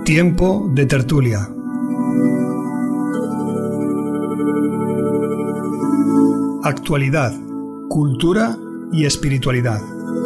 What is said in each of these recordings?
Tiempo de tertulia. Actualidad, cultura y espiritualidad.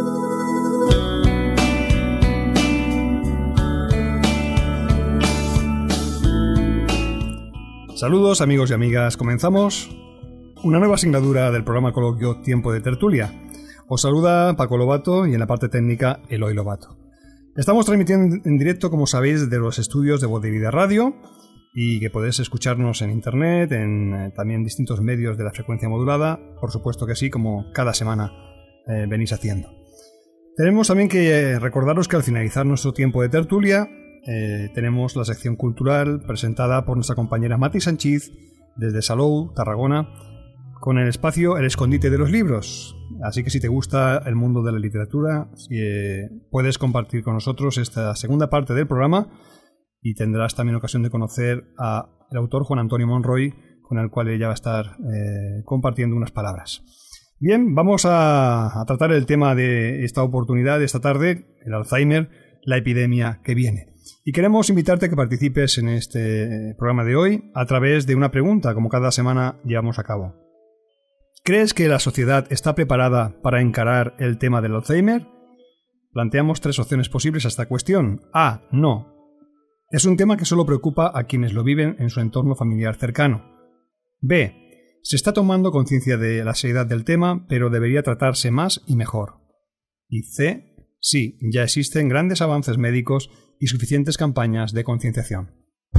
Saludos amigos y amigas, comenzamos una nueva asignatura del programa coloquio Tiempo de tertulia. Os saluda Paco Lobato y en la parte técnica Eloy Lobato. Estamos transmitiendo en directo, como sabéis, desde los estudios de Voz de Vida Radio y que podéis escucharnos en internet, en también distintos medios de la frecuencia modulada, por supuesto que sí, como cada semana venís haciendo. Tenemos también que recordaros que al finalizar nuestro tiempo de tertulia tenemos la sección cultural presentada por nuestra compañera Mati Sanchiz desde Salou, Tarragona, con el espacio El Escondite de los Libros. Así que si te gusta el mundo de la literatura, puedes compartir con nosotros esta segunda parte del programa y tendrás también ocasión de conocer al autor Juan Antonio Monroy, con el cual ella va a estar compartiendo unas palabras. Bien, vamos a tratar el tema de esta oportunidad de esta tarde, el Alzheimer, la epidemia que viene. Y queremos invitarte a que participes en este programa de hoy a través de una pregunta, como cada semana llevamos a cabo. ¿Crees que la sociedad está preparada para encarar el tema del Alzheimer? Planteamos tres opciones posibles a esta cuestión. A. No. Es un tema que solo preocupa a quienes lo viven en su entorno familiar cercano. B. Se está tomando conciencia de la seriedad del tema, pero debería tratarse más y mejor. Y C. Sí, ya existen grandes avances médicos y suficientes campañas de concienciación.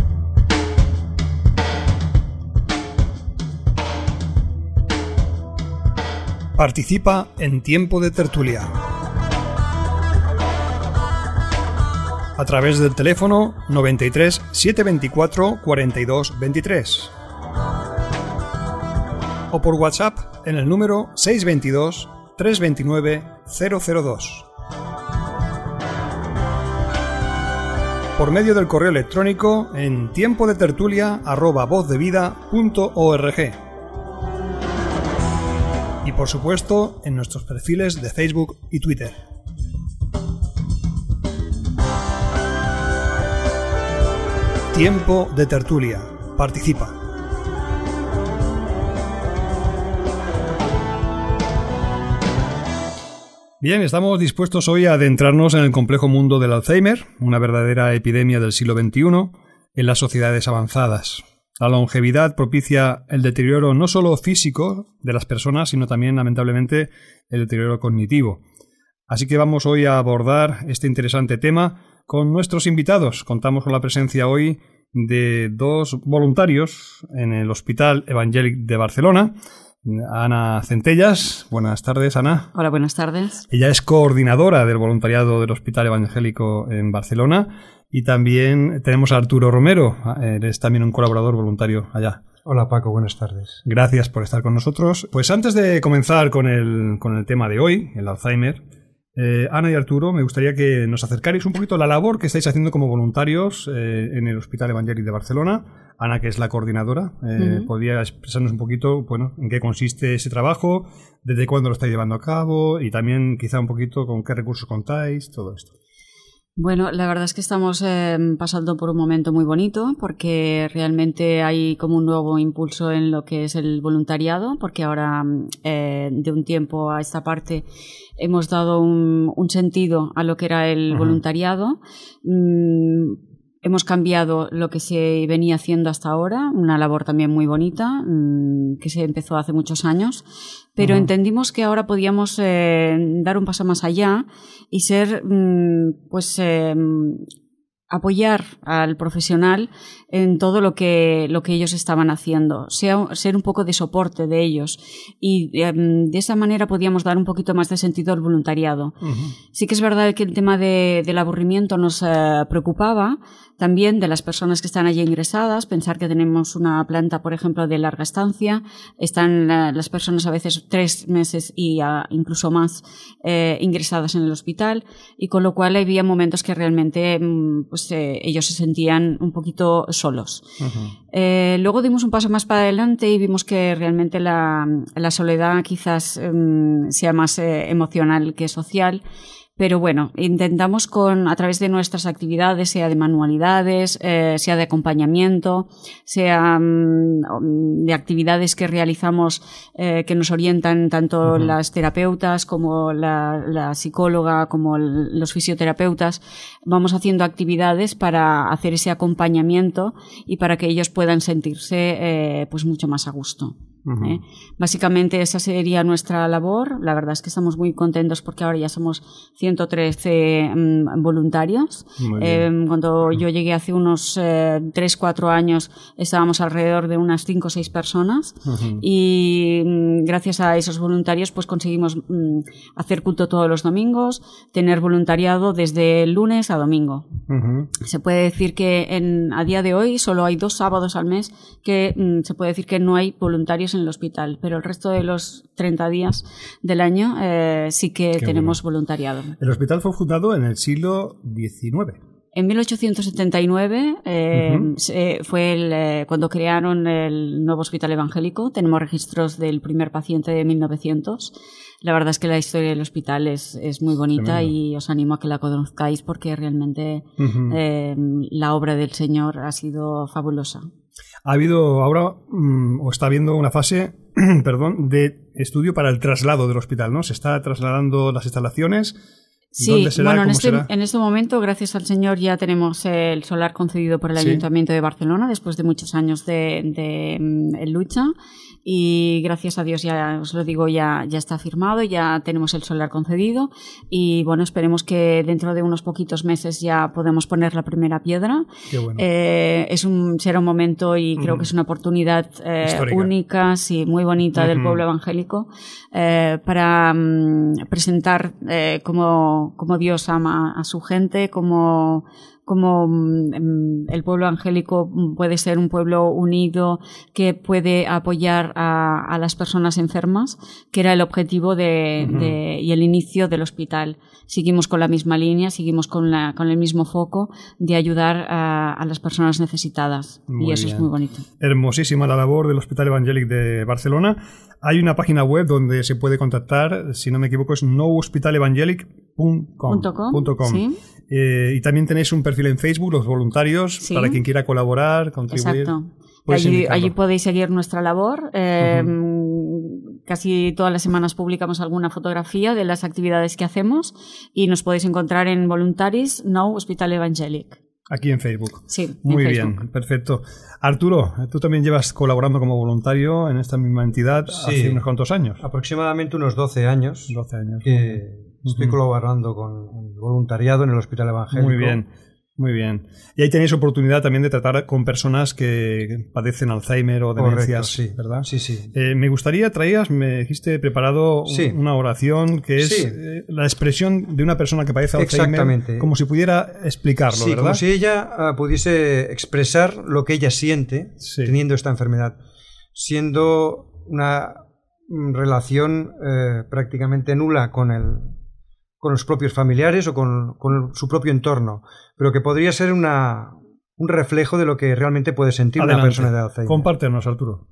Participa en Tiempo de tertulia a través del teléfono 93 724 42 23 o por WhatsApp en el número 622 329 002. Por medio del correo electrónico en tiempodetertulia@vozdevida.org. Y por supuesto en nuestros perfiles de Facebook y Twitter. Tiempo de tertulia. Participa. Bien, estamos dispuestos hoy a adentrarnos en el complejo mundo del Alzheimer, una verdadera epidemia del siglo XXI en las sociedades avanzadas. La longevidad propicia el deterioro no solo físico de las personas, sino también, lamentablemente, el deterioro cognitivo. Así que vamos hoy a abordar este interesante tema con nuestros invitados. Contamos con la presencia hoy de dos voluntarios en el Hospital Evangélic de Barcelona. Ana Centellas. Buenas tardes, Ana. Hola, buenas tardes. Ella es coordinadora del voluntariado del Hospital Evangélico en Barcelona. Y también tenemos a Arturo Romero, eres también un colaborador voluntario allá. Hola Paco, buenas tardes. Gracias por estar con nosotros. Pues antes de comenzar con el tema de hoy, el Alzheimer, Ana y Arturo, me gustaría que nos acercarais un poquito a la labor que estáis haciendo como voluntarios en el Hospital Evangélic de Barcelona. Ana, que es la coordinadora, ¿podría expresarnos un poquito, bueno, en qué consiste ese trabajo, desde cuándo lo estáis llevando a cabo y también quizá un poquito con qué recursos contáis, todo esto? Bueno, la verdad es que estamos pasando por un momento muy bonito porque realmente hay como un nuevo impulso en lo que es el voluntariado, porque ahora de un tiempo a esta parte hemos dado un sentido a lo que era el voluntariado. Hemos cambiado lo que se venía haciendo hasta ahora, una labor también muy bonita, que se empezó hace muchos años, pero entendimos que ahora podíamos dar un paso más allá y ser, apoyar al profesional en todo lo que ellos estaban haciendo, ser un poco de soporte de ellos y de esa manera podíamos dar un poquito más de sentido al voluntariado. Sí que es verdad que el tema del aburrimiento nos preocupaba, también de las personas que están allí ingresadas, pensar que tenemos una planta, por ejemplo, de larga estancia, están las personas a veces 3 meses y incluso más ingresadas en el hospital, y con lo cual había momentos que realmente ellos se sentían un poquito solos. Luego dimos un paso más para adelante y vimos que realmente la soledad quizás sea más emocional que social, Pero bueno, intentamos a través de nuestras actividades, sea de manualidades, sea de acompañamiento, sea de actividades que realizamos que nos orientan tanto las terapeutas como la psicóloga, como los fisioterapeutas. Vamos haciendo actividades para hacer ese acompañamiento y para que ellos puedan sentirse pues mucho más a gusto. Básicamente esa sería nuestra labor. La verdad es que estamos muy contentos porque ahora ya somos 113 voluntarios. Cuando yo llegué hace unos 3-4 años estábamos alrededor de unas 5 o 6 personas y gracias a esos voluntarios pues conseguimos hacer culto todos los domingos, tener voluntariado desde lunes a domingo. Se puede decir que a día de hoy solo hay 2 sábados al mes que se puede decir que no hay voluntarios en el hospital, pero el resto de los 30 días del año sí que tenemos voluntariado. El hospital fue fundado en el siglo XIX. En 1879 fue cuando crearon el nuevo hospital evangélico. Tenemos registros del primer paciente de 1900. La verdad es que la historia del hospital es muy bonita. Tremendo. Y os animo a que la conozcáis porque realmente la obra del Señor ha sido fabulosa. Ha habido ahora, o está habiendo una fase, de estudio para el traslado del hospital, ¿no? Se está trasladando las instalaciones. Sí, ¿dónde será? Bueno, en este momento, gracias al Señor, ya tenemos el solar concedido por el Ayuntamiento de Barcelona después de muchos años de lucha. Y gracias a Dios, ya os lo digo, ya está firmado, ya tenemos el solar concedido y bueno, esperemos que dentro de unos poquitos meses ya podemos poner la primera piedra. Qué bueno. Será un momento y creo que es una oportunidad única, sí, muy bonita del pueblo evangélico para presentar cómo Dios ama a su gente, como el pueblo evangélico puede ser un pueblo unido que puede apoyar a las personas enfermas, que era el objetivo y el inicio del hospital. Seguimos con la misma línea, seguimos con el mismo foco de ayudar a las personas necesitadas. Y eso es muy bonito. Hermosísima la labor del Hospital Evangélic de Barcelona. Hay una página web donde se puede contactar, si no me equivoco, es nouhospitalevangelic.com. ¿Sí? Y también tenéis un perfil en Facebook, los voluntarios, ¿sí? Para quien quiera colaborar, contribuir. Exacto. Allí podéis seguir nuestra labor. Casi todas las semanas publicamos alguna fotografía de las actividades que hacemos y nos podéis encontrar en Voluntaris Nou Hospital Evangelic. Aquí en Facebook. Sí, muy bien, perfecto. Arturo, tú también llevas colaborando como voluntario en esta misma entidad hace unos cuantos años. Aproximadamente unos 12 años. 12 años. Que estoy colaborando con el voluntariado en el Hospital Evangélico. Muy bien. Muy bien. Y ahí tenéis oportunidad también de tratar con personas que padecen Alzheimer o demencias, sí, ¿verdad? Sí, sí. Me gustaría, me dijiste preparado una oración que es la expresión de una persona que padece Alzheimer. Exactamente. Como si pudiera explicarlo, ¿verdad? Como si ella pudiese expresar lo que ella siente teniendo esta enfermedad, siendo una relación prácticamente nula con los propios familiares o con su propio entorno, pero que podría ser un reflejo de lo que realmente puede sentir una persona de Alzheimer. Compártenos, Arturo.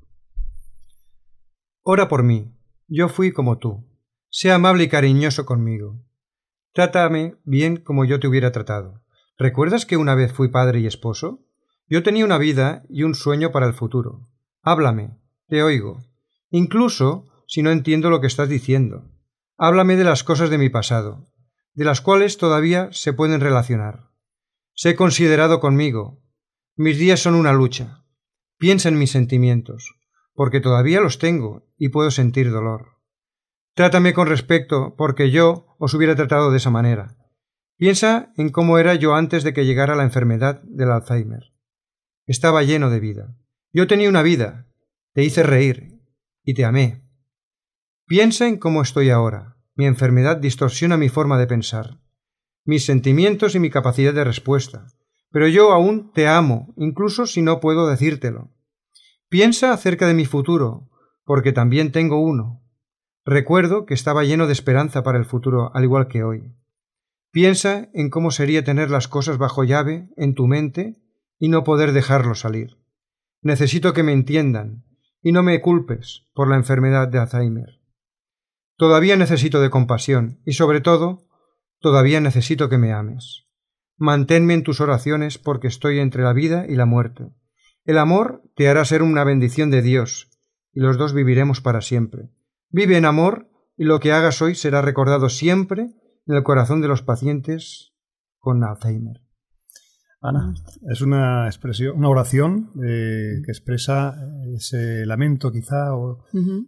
Ora por mí. Yo fui como tú. Sé amable y cariñoso conmigo. Trátame bien como yo te hubiera tratado. ¿Recuerdas que una vez fui padre y esposo? Yo tenía una vida y un sueño para el futuro. Háblame. Te oigo. Incluso si no entiendo lo que estás diciendo. Háblame de las cosas de mi pasado, de las cuales todavía se pueden relacionar. Sé considerado conmigo. Mis días son una lucha. Piensa en mis sentimientos, porque todavía los tengo y puedo sentir dolor. Trátame con respeto, porque yo os hubiera tratado de esa manera. Piensa en cómo era yo antes de que llegara la enfermedad del Alzheimer. Estaba lleno de vida. Yo tenía una vida. Te hice reír y te amé. Piensa en cómo estoy ahora. Mi enfermedad distorsiona mi forma de pensar, mis sentimientos y mi capacidad de respuesta. Pero yo aún te amo, incluso si no puedo decírtelo. Piensa acerca de mi futuro, porque también tengo uno. Recuerdo que estaba lleno de esperanza para el futuro, al igual que hoy. Piensa en cómo sería tener las cosas bajo llave en tu mente y no poder dejarlo salir. Necesito que me entiendan y no me culpes por la enfermedad de Alzheimer. Todavía necesito de compasión y, sobre todo, todavía necesito que me ames. Manténme en tus oraciones porque estoy entre la vida y la muerte. El amor te hará ser una bendición de Dios, y los dos viviremos para siempre. Vive en amor, y lo que hagas hoy será recordado siempre en el corazón de los pacientes con Alzheimer. Ana, es una expresión, una oración que expresa ese lamento quizá, o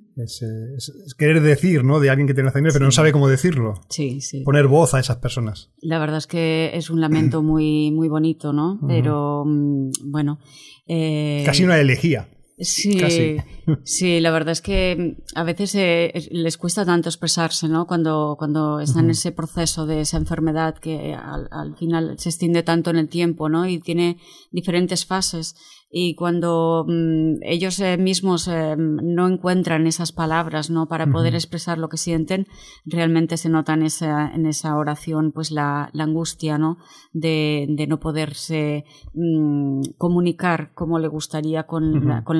es querer decir, ¿no?, de alguien que tiene Alzheimer, pero no sabe cómo decirlo. Sí, sí. Poner voz a esas personas. La verdad es que es un lamento muy, muy bonito, ¿no? Pero, bueno... Casi una elegía. Sí, casi. Sí, la verdad es que a veces les cuesta tanto expresarse, ¿no? Cuando están en ese proceso de esa enfermedad que al final se extiende tanto en el tiempo, ¿no? Y tiene diferentes fases. Y cuando ellos mismos no encuentran esas palabras, ¿no?, para poder expresar lo que sienten, realmente se nota en esa oración pues la angustia, ¿no?, de no poderse comunicar como le gustaría con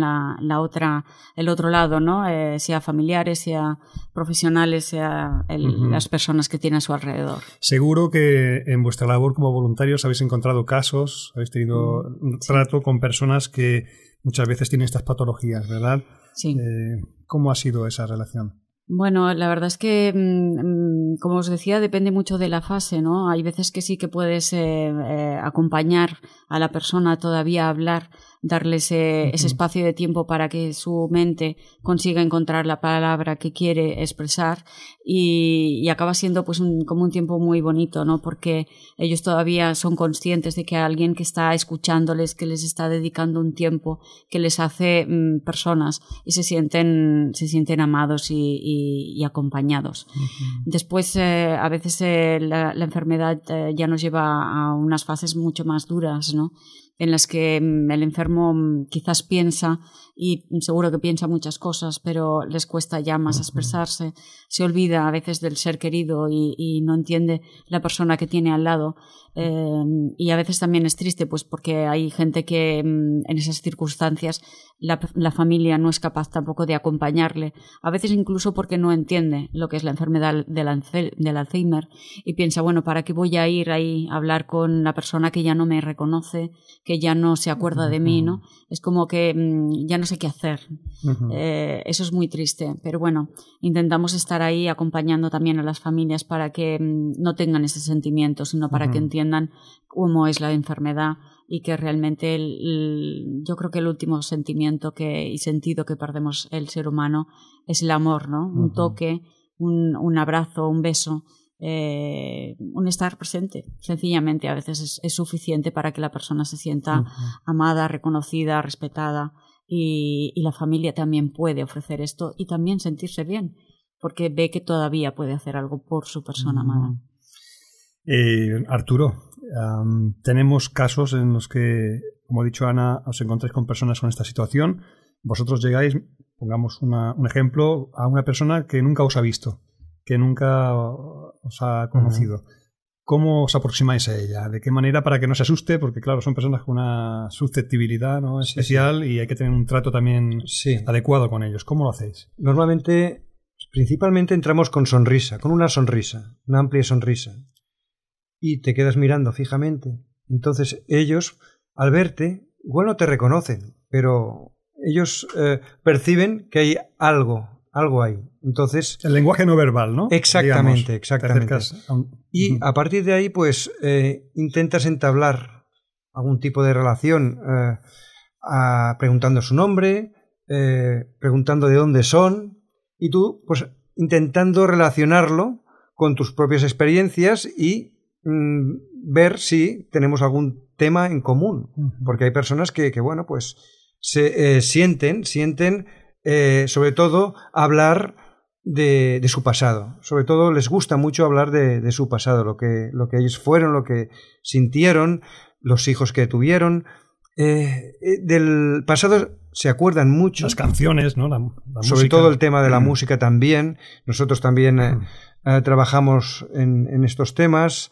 el otro lado, ¿no? Sea familiares, sea profesionales, sea las personas que tienen a su alrededor. Seguro que en vuestra labor como voluntarios habéis encontrado casos, habéis tenido trato con personas que muchas veces tienen estas patologías, ¿verdad? Sí. ¿Cómo ha sido esa relación? Bueno, la verdad es que, como os decía, depende mucho de la fase, ¿no? Hay veces que sí que puedes acompañar a la persona todavía a hablar, darle ese espacio de tiempo para que su mente consiga encontrar la palabra que quiere expresar, y acaba siendo pues como un tiempo muy bonito, ¿no? Porque ellos todavía son conscientes de que hay alguien que está escuchándoles, que les está dedicando un tiempo, que les hace personas, y se sienten amados y acompañados. Después, a veces la enfermedad ya nos lleva a unas fases mucho más duras, ¿no?, en las que el enfermo quizás piensa, y seguro que piensa muchas cosas, pero les cuesta ya más expresarse, se olvida a veces del ser querido y no entiende la persona que tiene al lado, y a veces también es triste pues porque hay gente que en esas circunstancias la familia no es capaz tampoco de acompañarle, a veces incluso porque no entiende lo que es la enfermedad del Alzheimer, y piensa, bueno, ¿para qué voy a ir ahí a hablar con la persona que ya no me reconoce, que ya no se acuerda de mí, ¿no? Es como que ya no sé qué hacer. Eso es muy triste, pero bueno, intentamos estar ahí acompañando también a las familias para que no tengan ese sentimiento, sino para que entiendan cómo es la enfermedad, y que realmente yo creo que el último sentimiento y sentido que perdemos el ser humano es el amor, ¿no? Un toque, un abrazo, un beso. Un estar presente, sencillamente a veces es suficiente para que la persona se sienta amada, reconocida, respetada, y la familia también puede ofrecer esto y también sentirse bien porque ve que todavía puede hacer algo por su persona amada. Arturo, tenemos casos en los que, como ha dicho Ana, os encontráis con personas con esta situación. Vosotros llegáis, pongamos un ejemplo, a una persona que nunca os ha visto, que nunca os ha conocido. ¿Cómo os aproximáis a ella? ¿De qué manera para que no se asuste? Porque claro, son personas con una susceptibilidad, ¿no?, especial, y hay que tener un trato también adecuado con ellos. ¿Cómo lo hacéis? Normalmente, principalmente entramos con sonrisa, con una sonrisa, una amplia sonrisa, y te quedas mirando fijamente. Entonces ellos, al verte, igual no te reconocen, pero ellos perciben que hay algo ahí. Entonces, el lenguaje no verbal, ¿no? Exactamente, exactamente. Y a partir de ahí, pues, intentas entablar algún tipo de relación, preguntando su nombre, preguntando de dónde son, y tú, pues, intentando relacionarlo con tus propias experiencias y ver si tenemos algún tema en común. Porque hay personas que bueno, pues, se sienten sobre todo hablar de su pasado. Sobre todo les gusta mucho hablar de su pasado, lo que ellos fueron, lo que sintieron, los hijos que tuvieron. Del pasado se acuerdan mucho. Las canciones, ¿no? La sobre música. todo el tema de la música también. Nosotros también trabajamos en estos temas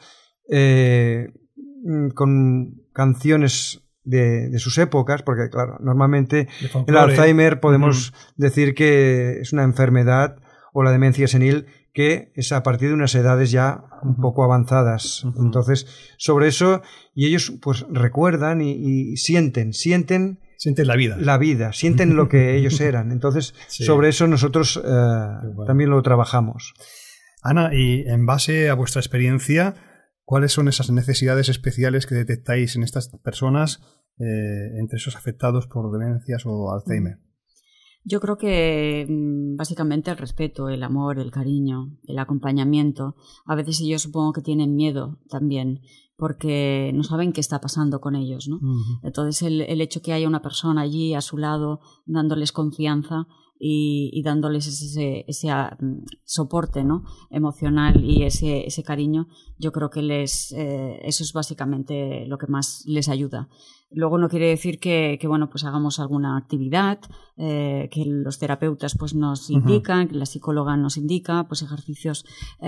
con canciones de sus épocas, porque claro, normalmente el Alzheimer podemos decir que es una enfermedad, o la demencia senil, que es a partir de unas edades ya un poco avanzadas. Entonces, sobre eso, y ellos pues recuerdan y sienten la vida. Sienten lo que ellos eran. Entonces, sí. Sobre eso nosotros también lo trabajamos. Ana, y en base a vuestra experiencia, ¿cuáles son esas necesidades especiales que detectáis en estas personas, entre esos afectados por demencias o Alzheimer? Yo creo que básicamente el respeto, el amor, el cariño, el acompañamiento. A veces ellos supongo que tienen miedo también, porque no saben qué está pasando con ellos, ¿no? Uh-huh. Entonces el hecho que haya una persona allí a su lado dándoles confianza y dándoles ese soporte, ¿no?, emocional y ese cariño, yo creo que eso es básicamente lo que más les ayuda. Luego no quiere decir que bueno, pues hagamos alguna actividad que los terapeutas pues nos indican, que la psicóloga nos indica, pues ejercicios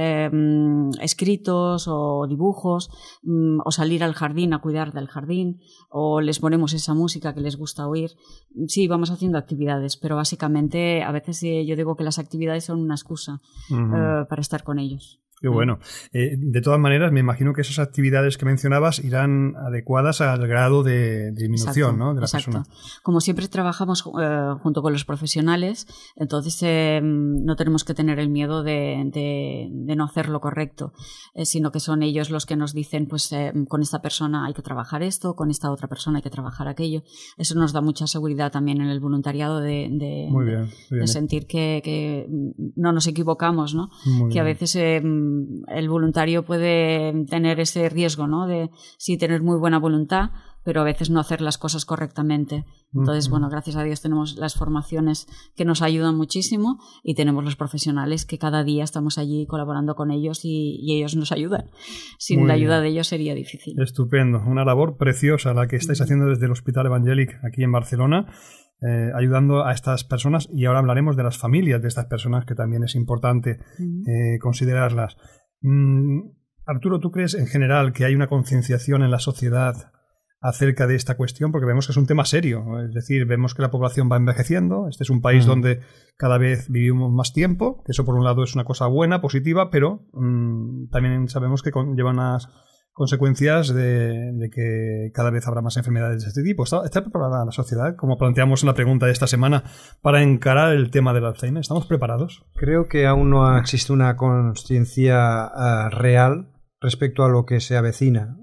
escritos o dibujos, o salir al jardín a cuidar del jardín, o les ponemos esa música que les gusta oír. Sí, vamos haciendo actividades, pero básicamente a veces yo digo que las actividades son una excusa para estar con ellos. Qué bueno. De todas maneras, me imagino que esas actividades que mencionabas irán adecuadas al grado de disminución, ¿no?, de la persona. Como siempre trabajamos junto con los profesionales, entonces no tenemos que tener el miedo de no hacer lo correcto, sino que son ellos los que nos dicen, pues con esta persona hay que trabajar esto, con esta otra persona hay que trabajar aquello. Eso nos da mucha seguridad también en el voluntariado muy bien. de sentir que no nos equivocamos, ¿no? Que a veces el voluntario puede tener ese riesgo, ¿no?, de sí tener muy buena voluntad, pero a veces no hacer las cosas correctamente. Entonces, bueno, gracias a Dios tenemos las formaciones que nos ayudan muchísimo y tenemos los profesionales que cada día estamos allí colaborando con ellos y ellos nos ayudan. Sin la ayuda de ellos sería difícil. Estupendo. Una labor preciosa la que estáis haciendo desde el Hospital Evangélic aquí en Barcelona, ayudando a estas personas, y ahora hablaremos de las familias de estas personas, que también es importante considerarlas. Arturo, ¿tú crees en general que hay una concienciación en la sociedad acerca de esta cuestión? Porque vemos que es un tema serio, es decir, vemos que la población va envejeciendo, este es un país donde cada vez vivimos más tiempo, que eso por un lado es una cosa buena, positiva, pero también sabemos que lleva unas consecuencias de que cada vez habrá más enfermedades de este tipo. ¿Está preparada la sociedad, como planteamos en la pregunta de esta semana, para encarar el tema del Alzheimer? ¿Estamos preparados? Creo que aún no existe una conciencia real respecto a lo que se avecina.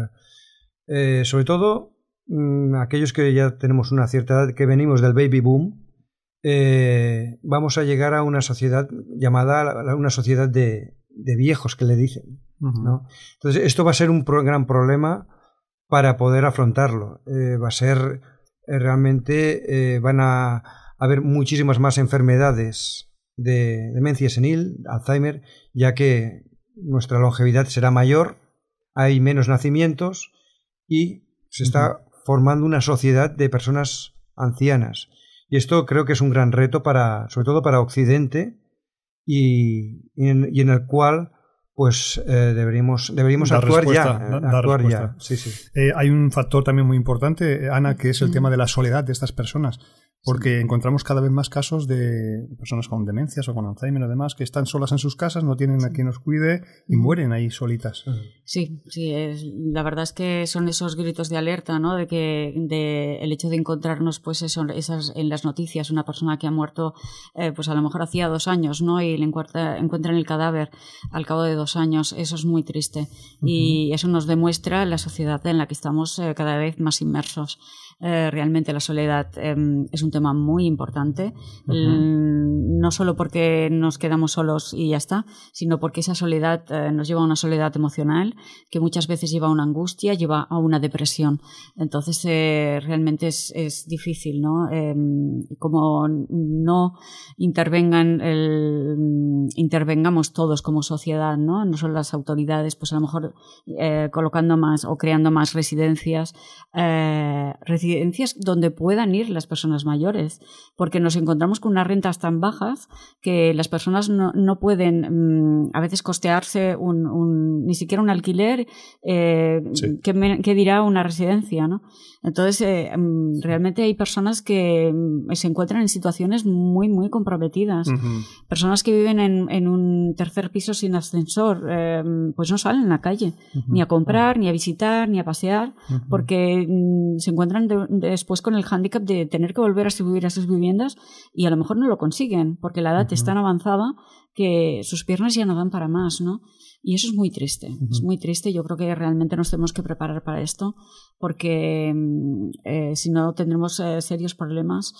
Sobre todo aquellos que ya tenemos una cierta edad, que venimos del baby boom, vamos a llegar a una sociedad llamada una sociedad de viejos, que le dicen, ¿no? Entonces esto va a ser un gran problema para poder afrontarlo. Va a ser realmente van a haber muchísimas más enfermedades de demencia senil, Alzheimer, ya que nuestra longevidad será mayor, hay menos nacimientos y se está formando una sociedad de personas ancianas. Y esto creo que es un gran reto sobre todo para Occidente, y en el cual pues deberíamos actuar ya. Sí. Hay un factor también muy importante, Ana, que es el tema de la soledad de estas personas, porque encontramos cada vez más casos de personas con demencias o con Alzheimer, además, que están solas en sus casas, no tienen a quien los cuide y mueren ahí solitas. Sí, la verdad es que son esos gritos de alerta, ¿no?, de el hecho de encontrarnos, pues esas en las noticias, una persona que ha muerto, pues a lo mejor hacía 2 años, ¿no?, y le encuentran el cadáver al cabo de 2 años. Eso es muy triste y eso nos demuestra la sociedad en la que estamos cada vez más inmersos. Realmente la soledad es un tema muy importante, no solo porque nos quedamos solos y ya está, sino porque esa soledad nos lleva a una soledad emocional que muchas veces lleva a una angustia, lleva a una depresión. Entonces realmente es difícil, ¿no? Como no intervengamos todos como sociedad, ¿no? No solo las autoridades, pues a lo mejor colocando más o creando más residencias residencias donde puedan ir las personas mayores, porque nos encontramos con unas rentas tan bajas que las personas no pueden a veces costearse ni siquiera un alquiler, ¿qué dirá una residencia, ¿no? Entonces, realmente hay personas que se encuentran en situaciones muy, muy comprometidas. Personas que viven en un tercer piso sin ascensor, pues no salen a la calle, ni a comprar, ni a visitar, ni a pasear, porque se encuentran después con el hándicap de tener que volver a subir a sus viviendas y a lo mejor no lo consiguen, porque la edad es tan avanzada que sus piernas ya no dan para más, ¿no? Y eso es muy triste, es muy triste. Yo creo que realmente nos tenemos que preparar para esto, porque si no tendremos serios problemas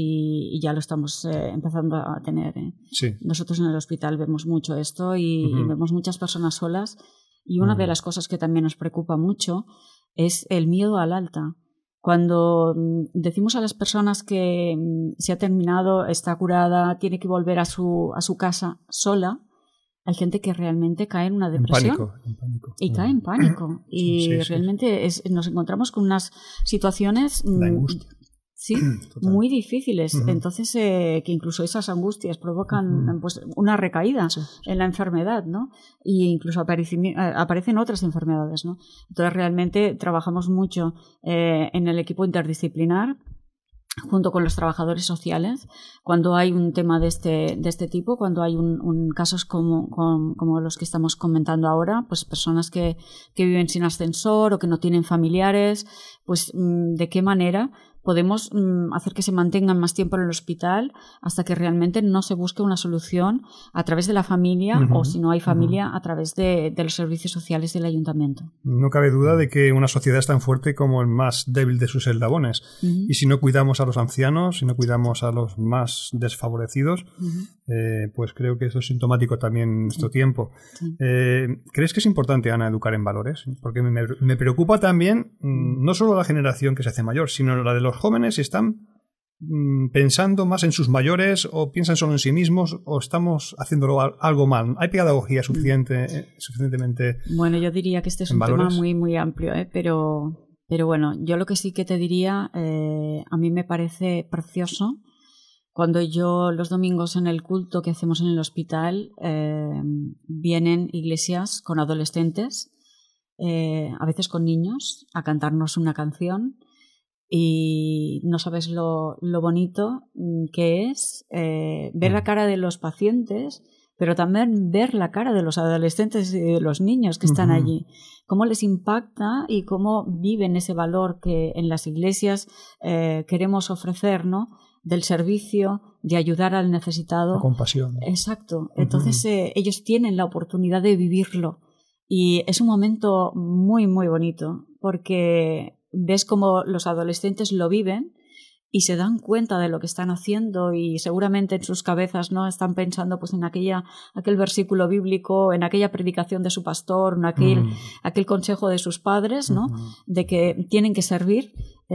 y ya lo estamos empezando a tener. Sí. Nosotros en el hospital vemos mucho esto y vemos muchas personas solas, y una de las cosas que también nos preocupa mucho es el miedo al alta. Cuando decimos a las personas que se ha terminado, está curada, tiene que volver a su casa sola, hay gente que realmente cae en una depresión. En pánico. Y cae en pánico. Y realmente nos encontramos con unas situaciones la angustia. Sí, muy difíciles. Entonces, que incluso esas angustias provocan pues, una recaída en la enfermedad, ¿no? Y incluso aparecen otras enfermedades, ¿no? Entonces, realmente trabajamos mucho en el equipo interdisciplinar, junto con los trabajadores sociales, cuando hay un tema de este tipo, cuando hay casos como los que estamos comentando ahora, pues personas que viven sin ascensor o que no tienen familiares, pues de qué manera podemos hacer que se mantengan más tiempo en el hospital hasta que realmente no se busque una solución a través de la familia o, si no hay familia, a través de los servicios sociales del ayuntamiento. No cabe duda de que una sociedad es tan fuerte como el más débil de sus eslabones. Y si no cuidamos a los ancianos, si no cuidamos a los más desfavorecidos, pues creo que eso es sintomático también en nuestro tiempo. ¿Crees que es importante, Ana, educar en valores? Porque me preocupa también no solo la generación que se hace mayor, sino la de los jóvenes, si están pensando más en sus mayores o piensan solo en sí mismos o estamos haciéndolo algo mal. ¿Hay pedagogía suficientemente? Bueno, yo diría que este es un tema muy, muy amplio, pero bueno, yo lo que sí que te diría, a mí me parece precioso cuando yo los domingos en el culto que hacemos en el hospital vienen iglesias con adolescentes, a veces con niños, a cantarnos una canción. Y no sabes lo bonito que es ver la cara de los pacientes, pero también ver la cara de los adolescentes y de los niños que están allí. Cómo les impacta y cómo viven ese valor que en las iglesias queremos ofrecer, ¿no? Del servicio, de ayudar al necesitado. La compasión. Exacto. Entonces ellos tienen la oportunidad de vivirlo. Y es un momento muy, muy bonito, porque ves cómo los adolescentes lo viven y se dan cuenta de lo que están haciendo y seguramente en sus cabezas no están pensando pues en aquel versículo bíblico, en aquella predicación de su pastor, en aquel consejo de sus padres, ¿no? De que tienen que servir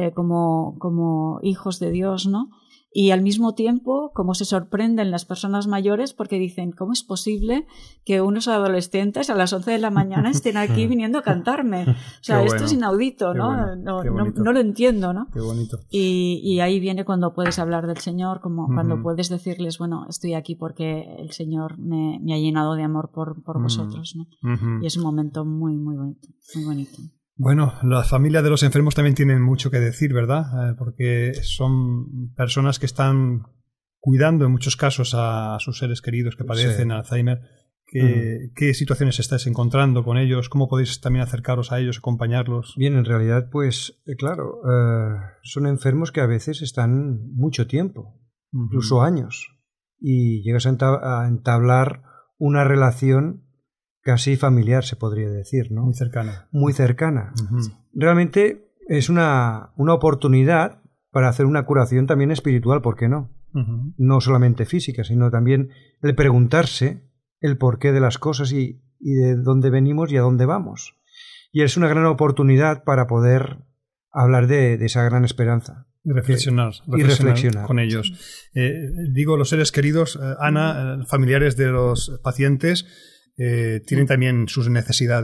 como hijos de Dios, ¿no? Y al mismo tiempo, como se sorprenden las personas mayores porque dicen, ¿cómo es posible que unos adolescentes a las 11 de la mañana estén aquí viniendo a cantarme? O sea, esto es inaudito, ¿no? Bueno, no lo entiendo, ¿no? Qué bonito. Y ahí viene cuando puedes hablar del Señor, como cuando puedes decirles, bueno, estoy aquí porque el Señor me ha llenado de amor por vosotros, ¿no? Y es un momento muy, muy bonito, muy bonito. Bueno, las familias de los enfermos también tienen mucho que decir, ¿verdad? Porque son personas que están cuidando en muchos casos a sus seres queridos que padecen Alzheimer. ¿Qué situaciones estáis encontrando con ellos? ¿Cómo podéis también acercaros a ellos, acompañarlos? Bien, en realidad, pues, claro, son enfermos que a veces están mucho tiempo, incluso años, y llegas a entablar una relación casi familiar, se podría decir, ¿no? Muy cercana. Muy cercana. Realmente es una oportunidad para hacer una curación también espiritual, ¿por qué no? No solamente física, sino también el preguntarse el porqué de las cosas y de dónde venimos y a dónde vamos. Y es una gran oportunidad para poder hablar de esa gran esperanza. Y reflexionar con ellos. Digo, los seres queridos, Ana, familiares de los pacientes, tienen también sus necesidades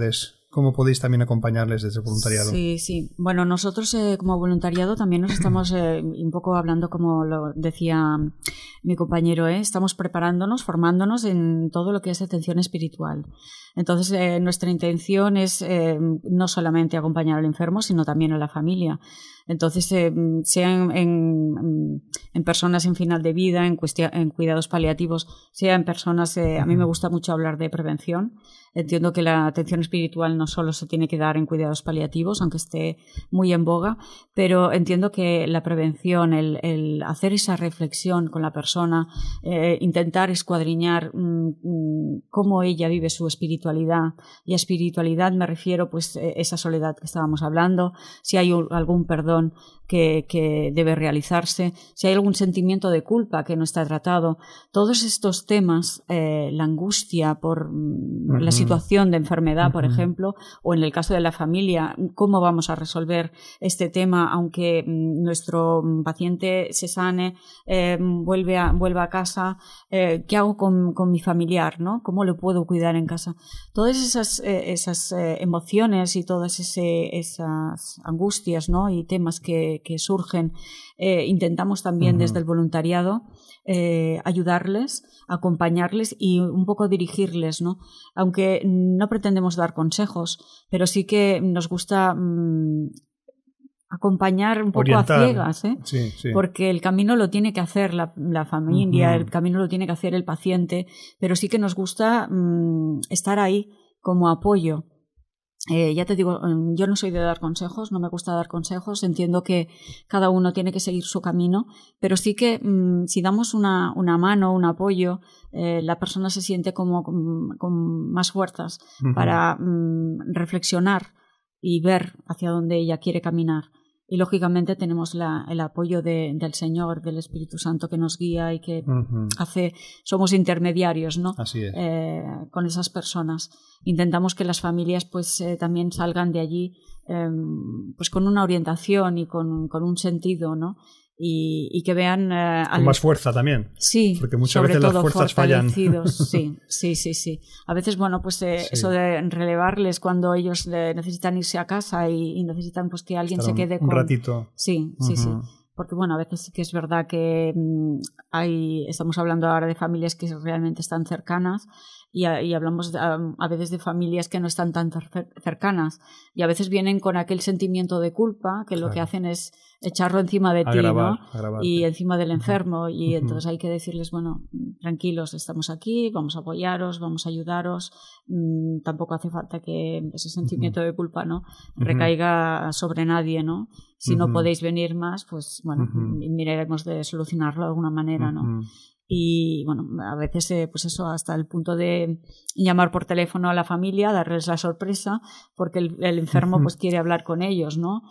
cómo podéis también acompañarles desde el voluntariado. Sí, sí. Bueno, nosotros como voluntariado también nos estamos un poco hablando, como lo decía mi compañero, estamos preparándonos, formándonos en todo lo que es atención espiritual. Entonces, nuestra intención es no solamente acompañar al enfermo, sino también a la familia. Entonces, sea en personas en final de vida, en cuidados paliativos, sea en personas... a mí me gusta mucho hablar de prevención. Entiendo que la atención espiritual no solo se tiene que dar en cuidados paliativos, aunque esté muy en boga, pero entiendo que la prevención, el hacer esa reflexión con la persona, intentar escuadriñar cómo ella vive su espiritualidad, y a espiritualidad me refiero pues esa soledad que estábamos hablando, si hay algún perdón que debe realizarse, si hay algún sentimiento de culpa que no está tratado, todos estos temas, la angustia por la situación de enfermedad, por ejemplo, o en el caso de la familia, cómo vamos a resolver este tema aunque nuestro paciente se sane, vuelva a casa, ¿qué hago con mi familiar, ¿no? ¿Cómo lo puedo cuidar en casa? Todas esas emociones y todas esas angustias, ¿no? Y temas que surgen, intentamos también desde el voluntariado ayudarles, acompañarles y un poco dirigirles, ¿no? Aunque no pretendemos dar consejos, pero sí que nos gusta acompañar un poco orientar. A ciegas, Sí. Porque el camino lo tiene que hacer la familia, el camino lo tiene que hacer el paciente, pero sí que nos gusta estar ahí como apoyo. Ya te digo, yo no soy de dar consejos, no me gusta dar consejos, entiendo que cada uno tiene que seguir su camino, pero sí que si damos una mano, un apoyo, la persona se siente como con más fuerzas para reflexionar y ver hacia dónde ella quiere caminar. Y lógicamente tenemos el apoyo del Señor, del Espíritu Santo que nos guía y que somos intermediarios, ¿no? Así es. Con esas personas. Intentamos que las familias pues también salgan de allí pues con una orientación y con un sentido, ¿no? Y que vean con más fuerza también. Sí, porque muchas veces las fuerzas fallan. Sí. A veces, bueno, pues eso de relevarles cuando ellos necesitan irse a casa y necesitan pues que alguien se quede un ratito. Sí. Porque bueno, a veces sí que es verdad que estamos hablando ahora de familias que realmente están cercanas y hablamos a veces de familias que no están tan cercanas y a veces vienen con aquel sentimiento de culpa que lo que hacen es echarlo encima de ti, ¿no? Y encima del enfermo y entonces hay que decirles, bueno, tranquilos, estamos aquí, vamos a apoyaros, vamos a ayudaros, tampoco hace falta que ese sentimiento de culpa, ¿no? recaiga sobre nadie, ¿no? Si no podéis venir más, pues bueno, miraremos de solucionarlo de alguna manera, ¿no? Y bueno, a veces pues eso, hasta el punto de llamar por teléfono a la familia, darles la sorpresa, porque el enfermo pues quiere hablar con ellos, ¿no?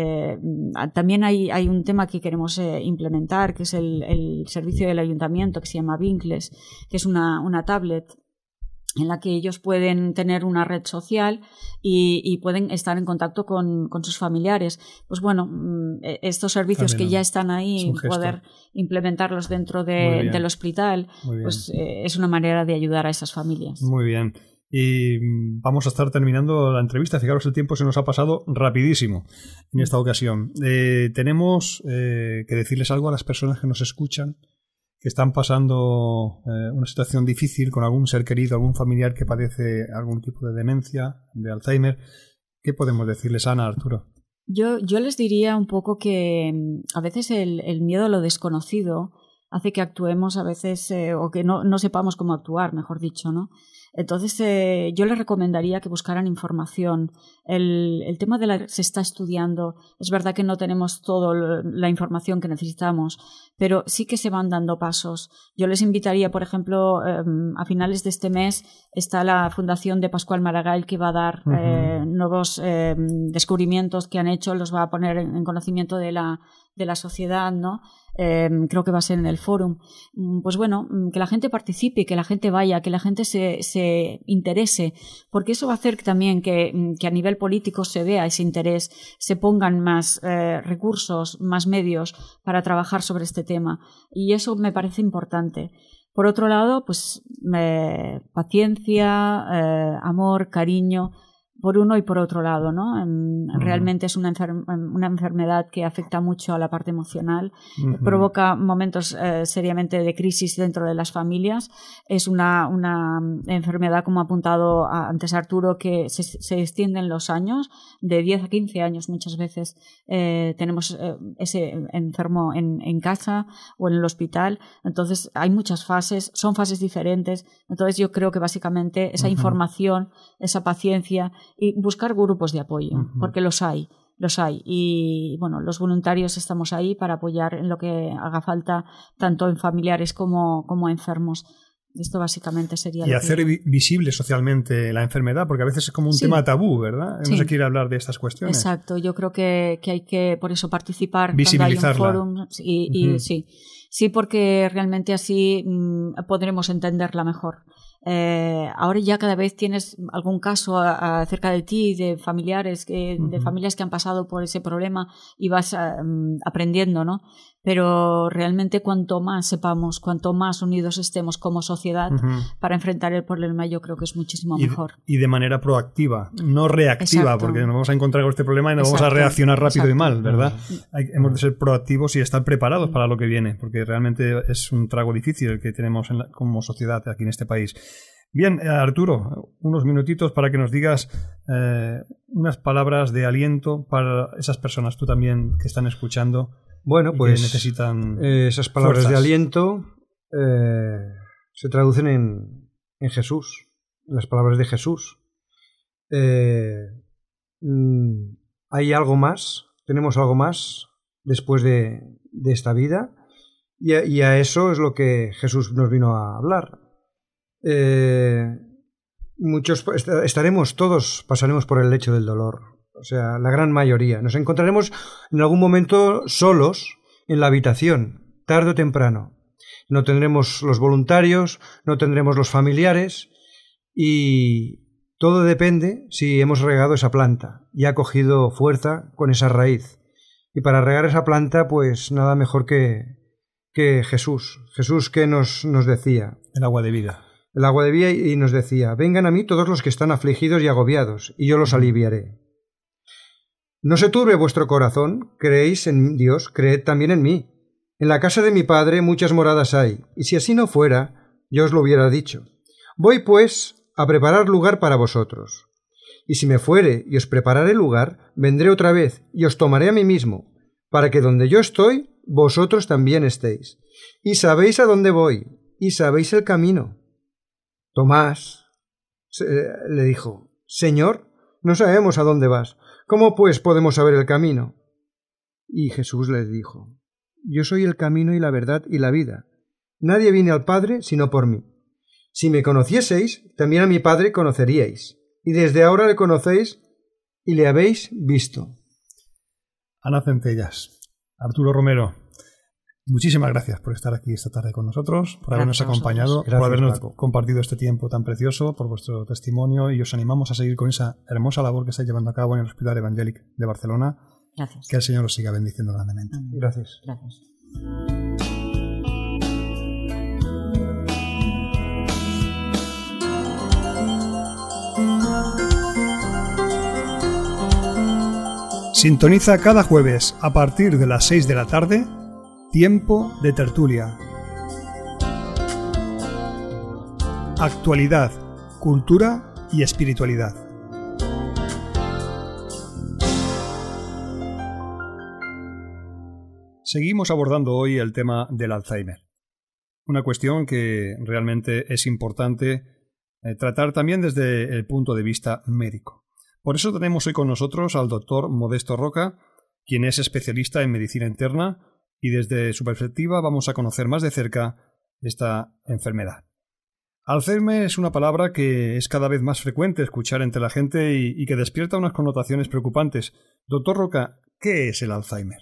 También hay un tema que queremos implementar, que es el servicio del ayuntamiento, que se llama Vincles, que es una tablet en la que ellos pueden tener una red social y pueden estar en contacto con sus familiares. Pues bueno, estos servicios también, que ya están ahí, poder implementarlos dentro del hospital, pues es una manera de ayudar a esas familias. Muy bien. Y vamos a estar terminando la entrevista. Fijaros, el tiempo se nos ha pasado rapidísimo en esta ocasión. Tenemos que decirles algo a las personas que nos escuchan, que están pasando una situación difícil con algún ser querido, algún familiar que padece algún tipo de demencia, de Alzheimer. ¿Qué podemos decirles, Ana, Arturo? Yo les diría un poco que a veces el miedo a lo desconocido hace que actuemos a veces o que no sepamos cómo actuar, mejor dicho, ¿no? Entonces yo les recomendaría que buscaran información. El tema se está estudiando. Es verdad que no tenemos toda la información que necesitamos, pero sí que se van dando pasos. Yo les invitaría, por ejemplo, a finales de este mes está la Fundación de Pascual Maragall, que va a dar nuevos descubrimientos que han hecho, los va a poner en conocimiento de la sociedad, ¿no? Creo que va a ser en el fórum. Pues bueno, que la gente participe, que la gente vaya, que la gente se interese, porque eso va a hacer también que a nivel político se vea ese interés, se pongan más recursos, más medios para trabajar sobre este tema, y eso me parece importante. Por otro lado, pues paciencia, amor, cariño. por uno y por otro lado, ¿no? Realmente es una enfermedad que afecta mucho a la parte emocional, provoca momentos seriamente de crisis dentro de las familias. Es una enfermedad, como ha apuntado antes Arturo, que se extiende en los años, de 10 a 15 años muchas veces. Tenemos ese enfermo en casa o en el hospital. Entonces hay muchas fases, son fases diferentes. Entonces yo creo que básicamente esa información, esa paciencia y buscar grupos de apoyo, porque los hay. Y bueno, los voluntarios estamos ahí para apoyar en lo que haga falta, tanto en familiares como enfermos. Esto básicamente sería y hacer visible socialmente la enfermedad, porque a veces es como un tema tabú, ¿verdad? No se quiere hablar de estas cuestiones. Exacto, yo creo que hay que, por eso, participar cuando hay un fórum sí, porque realmente así podremos entenderla mejor. Ahora ya cada vez tienes algún caso acerca de ti, de familiares, de familias que han pasado por ese problema y vas aprendiendo, ¿no? Pero realmente cuanto más sepamos, cuanto más unidos estemos como sociedad para enfrentar el problema, yo creo que es muchísimo mejor. Y de manera proactiva, no reactiva. Exacto. Porque nos vamos a encontrar con este problema y nos vamos a reaccionar rápido y mal, ¿verdad? Hemos de ser proactivos y estar preparados para lo que viene, porque realmente es un trago difícil el que tenemos como sociedad aquí en este país. Bien, Arturo, unos minutitos para que nos digas unas palabras de aliento para esas personas, tú también, que están escuchando. Bueno, pues que necesitan esas palabras de aliento se traducen en Jesús, en las palabras de Jesús. Hay algo más, tenemos algo más después de esta vida, y a eso es lo que Jesús nos vino a hablar. Muchos pasaremos por el lecho del dolor. O sea, la gran mayoría. Nos encontraremos en algún momento solos en la habitación, tarde o temprano. No tendremos los voluntarios, no tendremos los familiares, y todo depende si hemos regado esa planta y ha cogido fuerza con esa raíz. Y para regar esa planta, pues nada mejor que Jesús. Jesús, que nos decía. El agua de vida. El agua de vida, y nos decía: vengan a mí todos los que están afligidos y agobiados, y yo los aliviaré. No se turbe vuestro corazón, creéis en Dios, creed también en mí. En la casa de mi Padre muchas moradas hay, y si así no fuera, yo os lo hubiera dicho. Voy, pues, a preparar lugar para vosotros. Y si me fuere y os prepararé lugar, vendré otra vez y os tomaré a mí mismo, para que donde yo estoy, vosotros también estéis. Y sabéis a dónde voy, y sabéis el camino. Tomás le dijo: Señor, no sabemos a dónde vas. ¿Cómo pues podemos saber el camino? Y Jesús les dijo: Yo soy el camino y la verdad y la vida. Nadie viene al Padre sino por mí. Si me conocieseis, también a mi Padre conoceríais. Y desde ahora le conocéis y le habéis visto. Ana Centellas, Arturo Romero, muchísimas gracias por estar aquí esta tarde con nosotros, por habernos acompañado, por habernos compartido este tiempo tan precioso, por vuestro testimonio, y os animamos a seguir con esa hermosa labor que estáis llevando a cabo en el Hospital Evangélic de Barcelona. Gracias. Que el Señor os siga bendiciendo grandemente. Gracias. Gracias. Sintoniza cada jueves a partir de las 6 de la tarde Tiempo de Tertulia. Actualidad, cultura y espiritualidad. Seguimos abordando hoy el tema del Alzheimer. Una cuestión que realmente es importante tratar también desde el punto de vista médico. Por eso tenemos hoy con nosotros al doctor Modesto Roca, quien es especialista en medicina interna, y desde su perspectiva vamos a conocer más de cerca esta enfermedad. Alzheimer es una palabra que es cada vez más frecuente escuchar entre la gente y que despierta unas connotaciones preocupantes. Doctor Roca, ¿qué es el Alzheimer?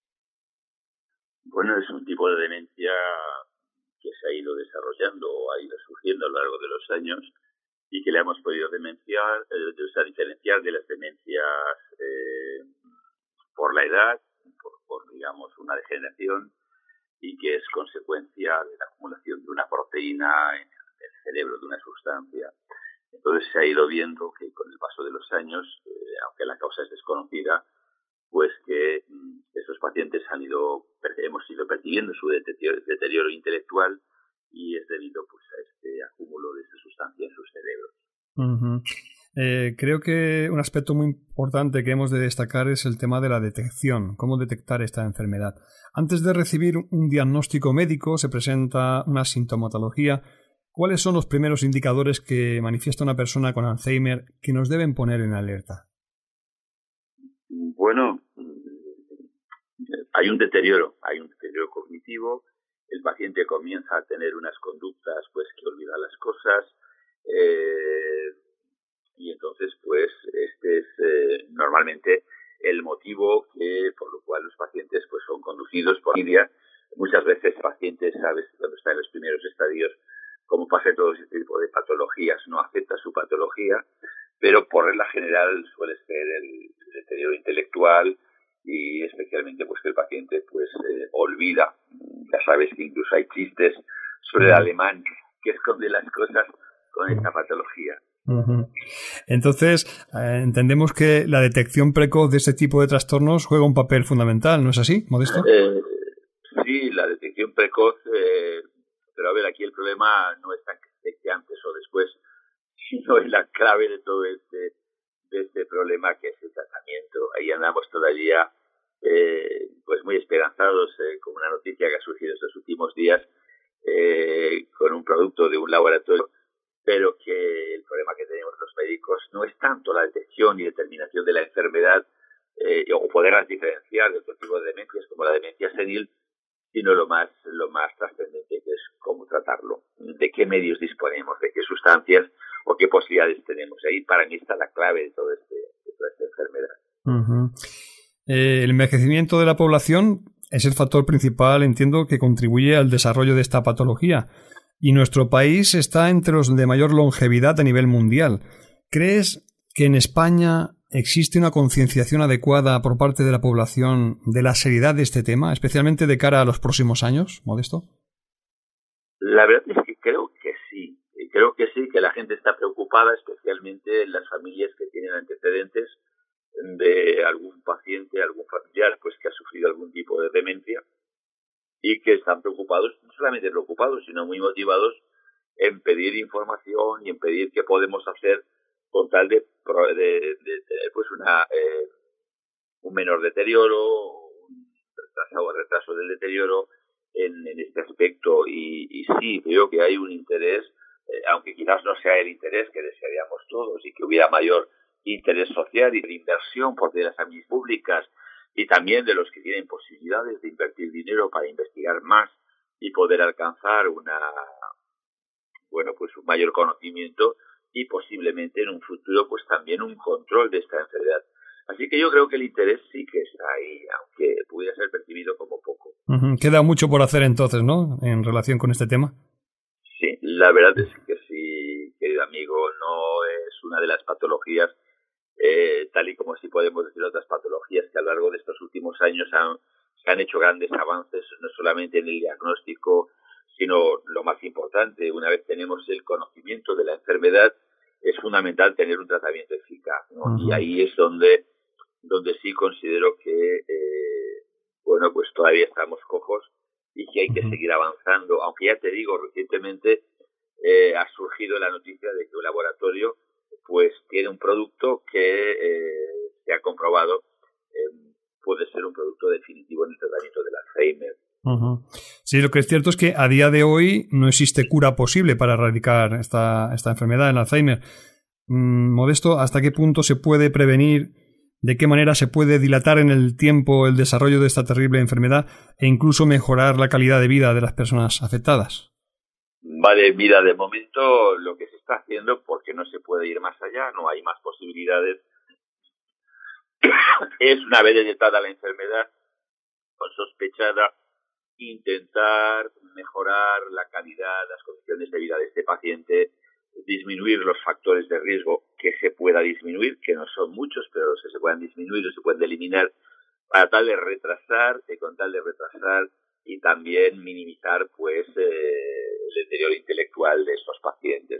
Bueno, es un tipo de demencia que se ha ido desarrollando o ha ido surgiendo a lo largo de los años, y que le hemos podido diferenciar de las demencias por la edad, por digamos una degeneración, y que es consecuencia de la acumulación de una proteína en el cerebro, de una sustancia. Entonces se ha ido viendo que con el paso de los años, aunque la causa es desconocida, pues que esos pacientes hemos ido percibiendo su deterioro intelectual, y es debido pues a este acúmulo de esta sustancia en sus cerebros. Uh-huh. Creo que un aspecto muy importante que hemos de destacar es el tema de la detección, cómo detectar esta enfermedad. Antes de recibir un diagnóstico médico se presenta una sintomatología. ¿Cuáles son los primeros indicadores que manifiesta una persona con Alzheimer que nos deben poner en alerta? Bueno, hay un deterioro cognitivo. El paciente comienza a tener unas conductas pues que olvida las cosas, y entonces pues este es normalmente el motivo por lo cual los pacientes pues son conducidos por familia. Muchas veces el paciente, sabes, cuando está en los primeros estadios, como pasa en todo ese tipo de patologías, no acepta su patología, pero por regla general suele ser el deterioro intelectual, y especialmente pues que el paciente pues olvida. Ya sabes que incluso hay chistes sobre el alemán que esconde las cosas con esta patología. Uh-huh. Entonces, entendemos que la detección precoz de este tipo de trastornos juega un papel fundamental, ¿no es así, Modesto? Sí, la detección precoz, pero a ver, aquí el problema no es tan que antes o después, sino es la clave de todo este problema, que es el tratamiento. Ahí andamos todavía pues muy esperanzados con una noticia que ha surgido estos últimos días, con un producto de un laboratorio, pero que el problema que tenemos los médicos no es tanto la detección y determinación de la enfermedad, o poderlas diferenciar de otro tipo de demencias como la demencia senil, sino lo más trascendente, que es cómo tratarlo, de qué medios disponemos, de qué sustancias o qué posibilidades tenemos. Ahí para mí está la clave de toda esta enfermedad. Uh-huh. El envejecimiento de la población es el factor principal, entiendo, que contribuye al desarrollo de esta patología. Y nuestro país está entre los de mayor longevidad a nivel mundial. ¿Crees que en España existe una concienciación adecuada por parte de la población de la seriedad de este tema, especialmente de cara a los próximos años, Modesto? La verdad es que creo que sí. Creo que sí, que la gente está preocupada, especialmente en las familias que tienen antecedentes de algún paciente, algún familiar, pues que ha sufrido algún tipo de demencia, y que están preocupados, no solamente preocupados, sino muy motivados en pedir información y en pedir qué podemos hacer con tal de tener pues un menor deterioro, un retraso del deterioro en este aspecto. Y sí, creo que hay un interés, aunque quizás no sea el interés que desearíamos todos, y que hubiera mayor interés social y de inversión por parte de las administraciones públicas, y también de los que tienen posibilidades de invertir dinero para investigar más y poder alcanzar un mayor conocimiento, y posiblemente en un futuro pues también un control de esta enfermedad. Así que yo creo que el interés sí que está ahí, aunque pudiera ser percibido como poco. Uh-huh. Queda mucho por hacer entonces, ¿no?, en relación con este tema. Sí, la verdad es que sí, querido amigo, no es una de las patologías, tal y como sí podemos decir otras patologías, que a lo largo de estos últimos años se han hecho grandes avances, no solamente en el diagnóstico, sino lo más importante, una vez tenemos el conocimiento de la enfermedad, es fundamental tener un tratamiento eficaz, ¿no? Uh-huh. Y ahí es donde sí considero que pues todavía estamos cojos, y que hay que seguir avanzando, aunque ya te digo, recientemente ha surgido la noticia de que un laboratorio pues tiene un producto que se ha comprobado puede ser un producto definitivo en el tratamiento del Alzheimer. Uh-huh. Sí, lo que es cierto es que a día de hoy no existe cura posible para erradicar esta enfermedad, el Alzheimer. Modesto, ¿hasta qué punto se puede prevenir? ¿De qué manera se puede dilatar en el tiempo el desarrollo de esta terrible enfermedad e incluso mejorar la calidad de vida de las personas afectadas? Vale, mira, de momento lo que se está haciendo, porque no se puede ir más allá, no hay más posibilidades, es, una vez detectada la enfermedad o sospechada, intentar mejorar la calidad, las condiciones de vida de este paciente, disminuir los factores de riesgo que se pueda disminuir, que no son muchos, pero los que se puedan disminuir o se pueden eliminar, para tal de retrasar, y también minimizar pues el deterioro intelectual de estos pacientes.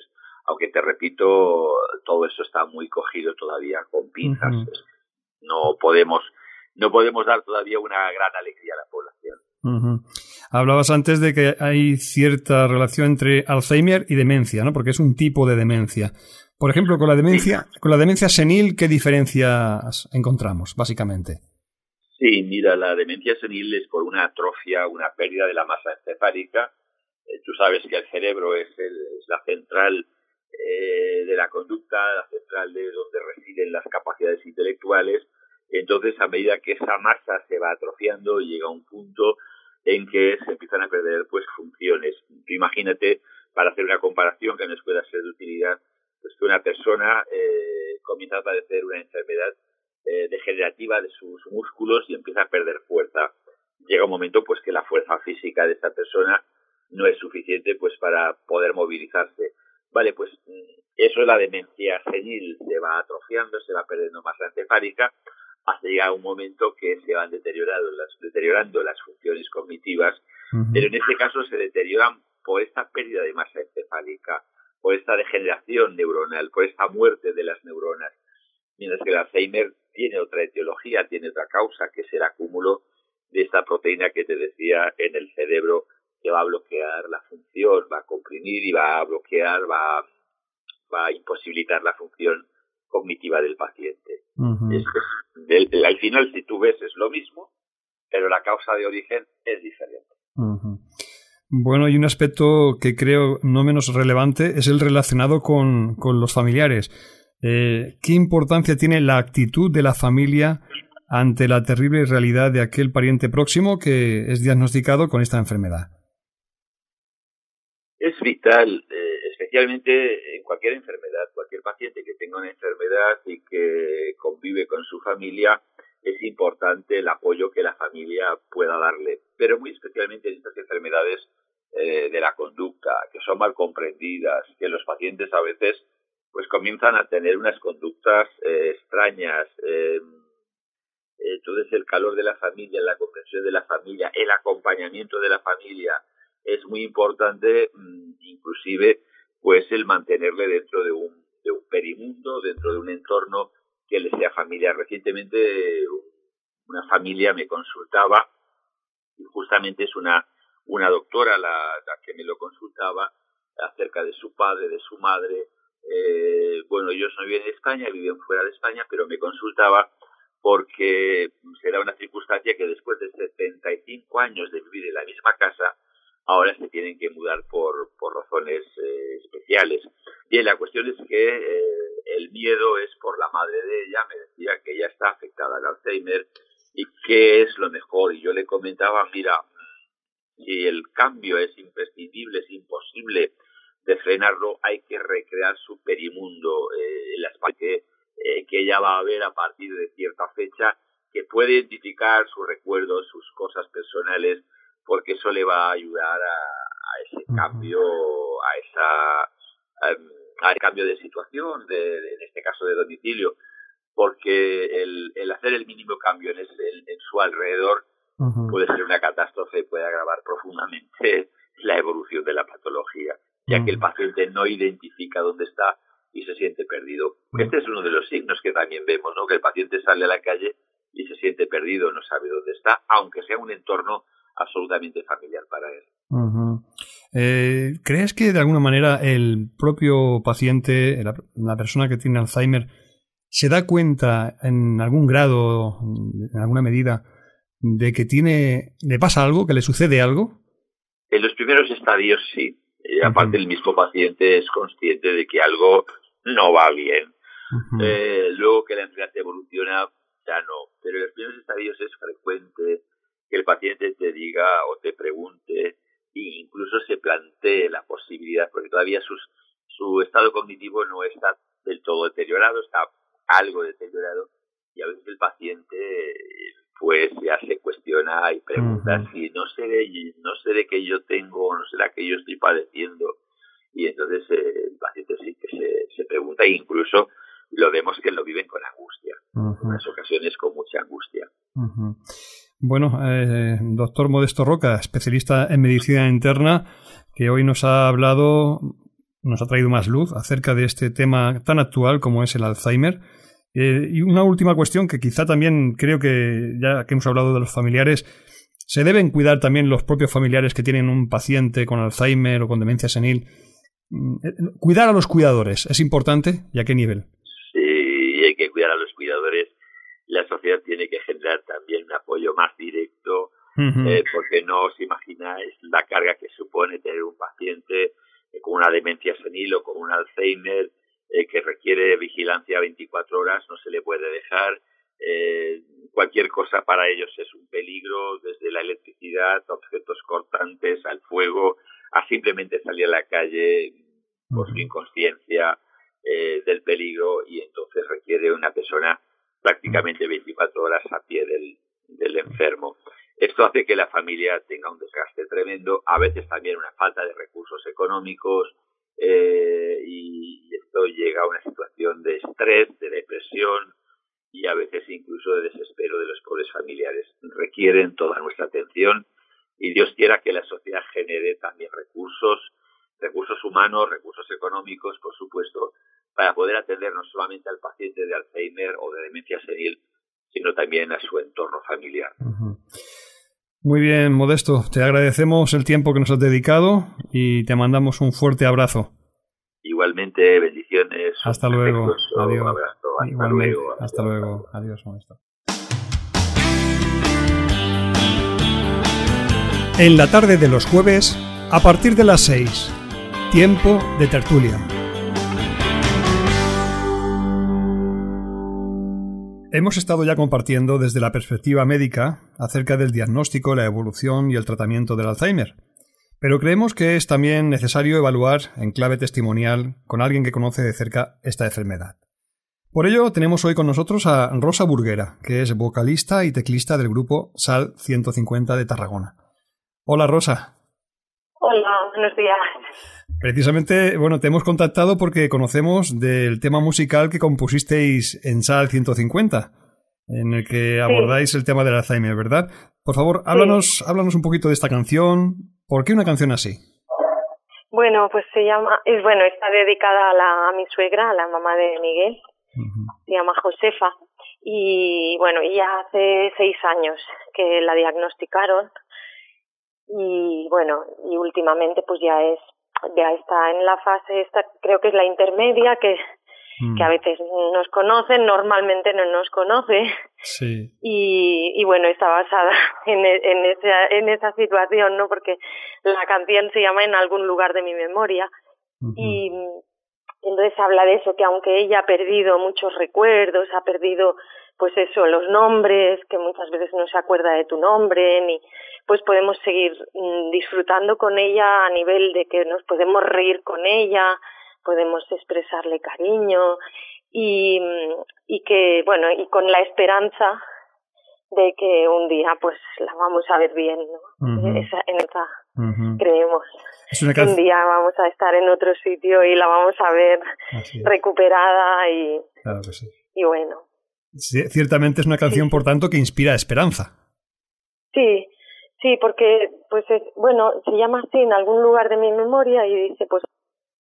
aunque te repito, todo eso está muy cogido todavía con pinzas. Uh-huh. No podemos dar todavía una gran alegría a la población. Uh-huh. Hablabas antes de que hay cierta relación entre Alzheimer y demencia, ¿no? Porque es un tipo de demencia. Por ejemplo, con la demencia senil, ¿qué diferencias encontramos, básicamente? Sí, mira, la demencia senil es por una atrofia, una pérdida de la masa encefálica. Tú sabes que el cerebro es la central de la conducta, la central de donde residen las capacidades intelectuales. Entonces, a medida que esa masa se va atrofiando, llega a un punto en que se empiezan a perder pues funciones. Imagínate, para hacer una comparación que nos pueda ser de utilidad, pues que una persona comienza a padecer una enfermedad degenerativa de sus músculos y empieza a perder fuerza. Llega un momento pues que la fuerza física de esta persona no es suficiente pues para poder movilizarse. Vale, pues eso es la demencia senil, se va atrofiando, se va perdiendo masa encefálica hasta llegar a un momento que se van deteriorando las funciones cognitivas, uh-huh. Pero en este caso se deterioran por esta pérdida de masa encefálica, por esta degeneración neuronal, por esta muerte de las neuronas. Mientras que el Alzheimer tiene otra etiología, tiene otra causa, que es el acúmulo de esta proteína que te decía en el cerebro, que va a bloquear la función, va a comprimir y va a bloquear, va a imposibilitar la función cognitiva del paciente. Uh-huh. Al final, si tú ves, es lo mismo, pero la causa de origen es diferente. Uh-huh. Bueno, y un aspecto que creo no menos relevante es el relacionado con los familiares. ¿Qué importancia tiene la actitud de la familia ante la terrible realidad de aquel pariente próximo que es diagnosticado con esta enfermedad? Es vital, especialmente en cualquier enfermedad. Cualquier paciente que tenga una enfermedad y que convive con su familia, es importante el apoyo que la familia pueda darle, pero muy especialmente en estas enfermedades de la conducta, que son mal comprendidas, que los pacientes a veces pues comienzan a tener unas conductas extrañas. Entonces el calor de la familia, la comprensión de la familia, el acompañamiento de la familia es muy importante, inclusive pues el mantenerle dentro de un perimundo, dentro de un entorno que le sea familiar. Recientemente una familia me consultaba y justamente es una doctora la que me lo consultaba acerca de su padre, de su madre. Bueno, ellos no viven en España, viven fuera de España, pero me consultaba porque será una circunstancia que después de 75 años de vivir en la misma casa, ahora se tienen que mudar por razones especiales. Bien, la cuestión es que el miedo es por la madre de ella. Me decía que ella está afectada al Alzheimer y qué es lo mejor. Y yo le comentaba, mira, si el cambio es imprescindible, es imposible de frenarlo, hay que recrear su perimundo, las partes que ella va a ver a partir de cierta fecha, que puede identificar sus recuerdos, sus cosas personales, porque eso le va a ayudar a ese cambio, al cambio de situación, en este caso de domicilio, porque el hacer el mínimo cambio en su alrededor puede ser una catástrofe, puede agravar profundamente la evolución de la patología, ya que el paciente no identifica dónde está y se siente perdido. Este es uno de los signos que también vemos, ¿no? Que el paciente sale a la calle y se siente perdido, no sabe dónde está, aunque sea un entorno absolutamente familiar para él. Uh-huh. ¿Crees que de alguna manera el propio paciente, la persona que tiene Alzheimer, se da cuenta en algún grado, en alguna medida, de que le pasa algo, que le sucede algo? En los primeros estadios sí. Aparte, el mismo paciente es consciente de que algo no va bien. Luego que la enfermedad evoluciona, ya no. Pero en los primeros estadios es frecuente que el paciente te diga o te pregunte e incluso se plantee la posibilidad, porque todavía su estado cognitivo no está del todo deteriorado, está algo deteriorado, y a veces el paciente pues ya se cuestiona y pregunta si no seré que yo tengo, no será que yo estoy padeciendo, y entonces el paciente sí que se pregunta, e incluso lo vemos que lo viven con angustia, en unas ocasiones con mucha angustia. Bueno, doctor Modesto Roca, especialista en medicina interna, que hoy nos ha hablado nos ha traído más luz acerca de este tema tan actual como es el Alzheimer. Y una última cuestión que quizá también creo que, ya que hemos hablado de los familiares, ¿se deben cuidar también los propios familiares que tienen un paciente con Alzheimer o con demencia senil? ¿Cuidar a los cuidadores es importante? ¿Y a qué nivel? Sí, hay que cuidar a los cuidadores. La sociedad tiene que generar también un apoyo más directo, porque no os imagináis la carga que supone tener un paciente con una demencia senil o con un Alzheimer que requiere vigilancia 24 horas, no se le puede dejar. Cualquier cosa para ellos es un peligro, desde la electricidad, objetos cortantes, al fuego, a simplemente salir a la calle por su inconsciencia del peligro, y entonces requiere una persona prácticamente 24 horas a pie del enfermo. Esto hace que la familia tenga un desgaste tremendo, a veces también una falta de recursos económicos, y esto llega a una situación de estrés, de depresión y a veces incluso de desespero de los pobres familiares. Requieren toda nuestra atención, y Dios quiera que la sociedad genere también recursos humanos, recursos económicos, por supuesto, para poder atender no solamente al paciente de Alzheimer o de demencia senil, sino también a su entorno familiar. Muy bien, Modesto, te agradecemos el tiempo que nos has dedicado y te mandamos un fuerte abrazo. Igualmente, bendiciones. Hasta luego. Adiós. Un abrazo. Igualmente. Hasta luego. Adiós, Modesto. En la tarde de los jueves, a partir de las 6, tiempo de tertulia. Hemos estado ya compartiendo desde la perspectiva médica acerca del diagnóstico, la evolución y el tratamiento del Alzheimer. Pero creemos que es también necesario evaluar en clave testimonial con alguien que conoce de cerca esta enfermedad. Por ello tenemos hoy con nosotros a Rosa Burguera, que es vocalista y teclista del grupo SAL 150 de Tarragona. Hola, Rosa. Hola, buenos días. Precisamente, te hemos contactado porque conocemos del tema musical que compusisteis en SAL 150, en el que abordáis el tema del Alzheimer, ¿verdad? Por favor, háblanos un poquito de esta canción. ¿Por qué una canción así? Bueno, pues está dedicada a mi suegra, a la mamá de Miguel. Se llama Josefa. Y bueno, ya hace 6 años que la diagnosticaron. Y bueno, y últimamente pues ya está en la fase esta, creo que es la intermedia, que a veces nos conocen, normalmente no nos conoce. Sí. Y bueno, está basada en esa situación, ¿no? Porque la canción se llama En algún lugar de mi memoria. Y entonces habla de eso, que aunque ella ha perdido muchos recuerdos, ha perdido pues eso, los nombres, que muchas veces no se acuerda de tu nombre, ni pues podemos seguir disfrutando con ella a nivel de que nos podemos reír con ella, podemos expresarle cariño y que bueno, y con la esperanza de que un día pues la vamos a ver bien, ¿no? Creemos. Un día vamos a estar en otro sitio y la vamos a ver recuperada y, claro que sí. Y bueno. Sí, ciertamente es una canción, por tanto, que inspira esperanza. Sí, porque pues se llama así En algún lugar de mi memoria, y dice pues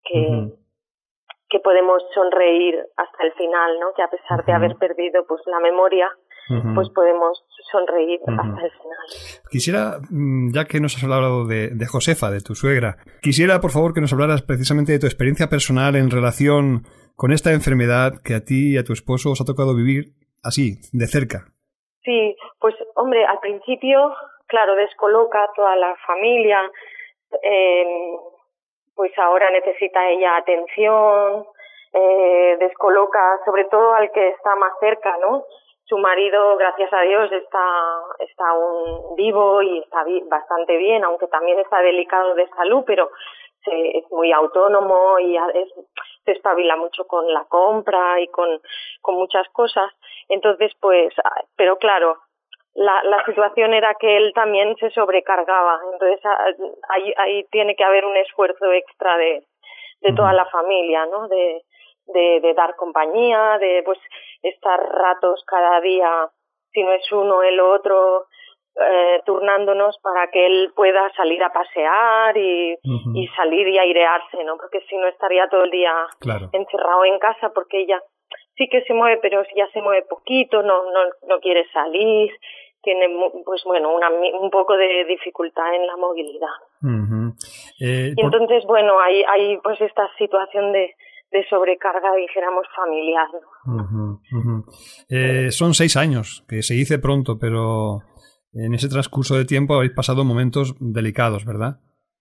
que podemos sonreír hasta el final, ¿no? Que a pesar de haber perdido pues la memoria, pues podemos sonreír hasta el final. Quisiera, ya que nos has hablado de Josefa, de tu suegra, quisiera por favor que nos hablaras precisamente de tu experiencia personal en relación con esta enfermedad que a ti y a tu esposo os ha tocado vivir así, de cerca. Sí, pues hombre, al principio, claro, descoloca a toda la familia, pues ahora necesita ella atención, descoloca sobre todo al que está más cerca, ¿no? Su marido, gracias a Dios, está aún vivo y está bastante bien, aunque también está delicado de salud, pero es muy autónomo y se espabila mucho con la compra y con muchas cosas. Entonces, pues, pero claro, la situación era que él también se sobrecargaba. Entonces, ahí tiene que haber un esfuerzo extra de toda la familia, ¿no? De dar compañía, de pues estar ratos cada día, si no es uno el otro, turnándonos para que él pueda salir a pasear y salir y airearse, ¿no? Porque si no estaría todo el día encerrado en casa, porque ella sí que se mueve, pero ya se mueve poquito, no quiere salir, tiene pues bueno un poco de dificultad en la movilidad. Y entonces bueno hay pues esta situación de sobrecarga, dijéramos, familiar, ¿no? Son 6 años, que se dice pronto, pero en ese transcurso de tiempo habéis pasado momentos delicados, ¿verdad?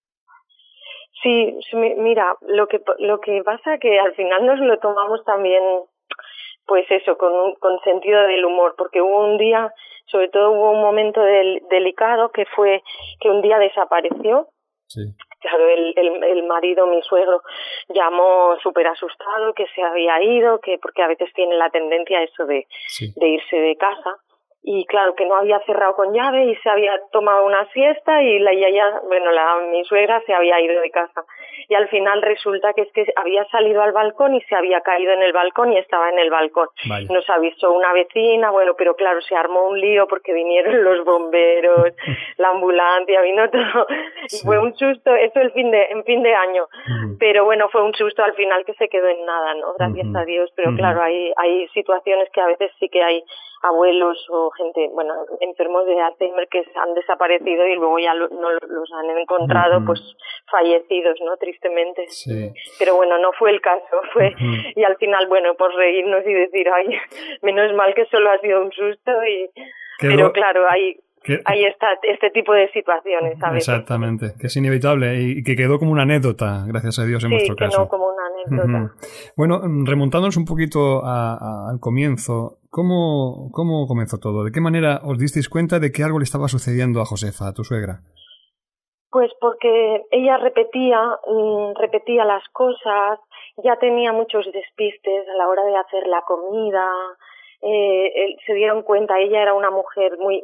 Sí, mira, lo que pasa que al final nos lo tomamos también, pues eso, con sentido del humor, porque hubo un día, sobre todo hubo un momento delicado, que fue que un día desapareció. Sí. Claro, el marido, mi suegro, llamó súper asustado que se había ido, porque a veces tiene la tendencia eso de irse de casa. Y claro, que no había cerrado con llave y se había tomado una siesta y mi suegra se había ido de casa. Y al final resulta que es que había salido al balcón y se había caído en el balcón y estaba en el balcón. Vaya. Nos avisó una vecina, pero claro, se armó un lío porque vinieron los bomberos, la ambulancia, vino todo. Sí. Y fue un susto, eso en fin de año. Pero bueno, fue un susto al final que se quedó en nada, ¿no? Gracias a Dios. Pero claro, hay situaciones que a veces sí que hay abuelos o gente, enfermos de Alzheimer que han desaparecido y luego ya los han encontrado pues fallecidos, ¿no? Tristemente. Sí. Pero bueno, no fue el caso, y al final, por reírnos y decir, ay, menos mal que solo ha sido un susto pero claro, hay este tipo de situaciones, ¿sabes? Exactamente, que es inevitable y que quedó como una anécdota, gracias a Dios, en vuestro caso. Sí, quedó como una anécdota. Bueno, remontándonos un poquito al comienzo, ¿cómo comenzó todo? ¿De qué manera os disteis cuenta de que algo le estaba sucediendo a Josefa, a tu suegra? Pues porque ella repetía las cosas, ya tenía muchos despistes a la hora de hacer la comida. Se dieron cuenta, ella era una mujer muy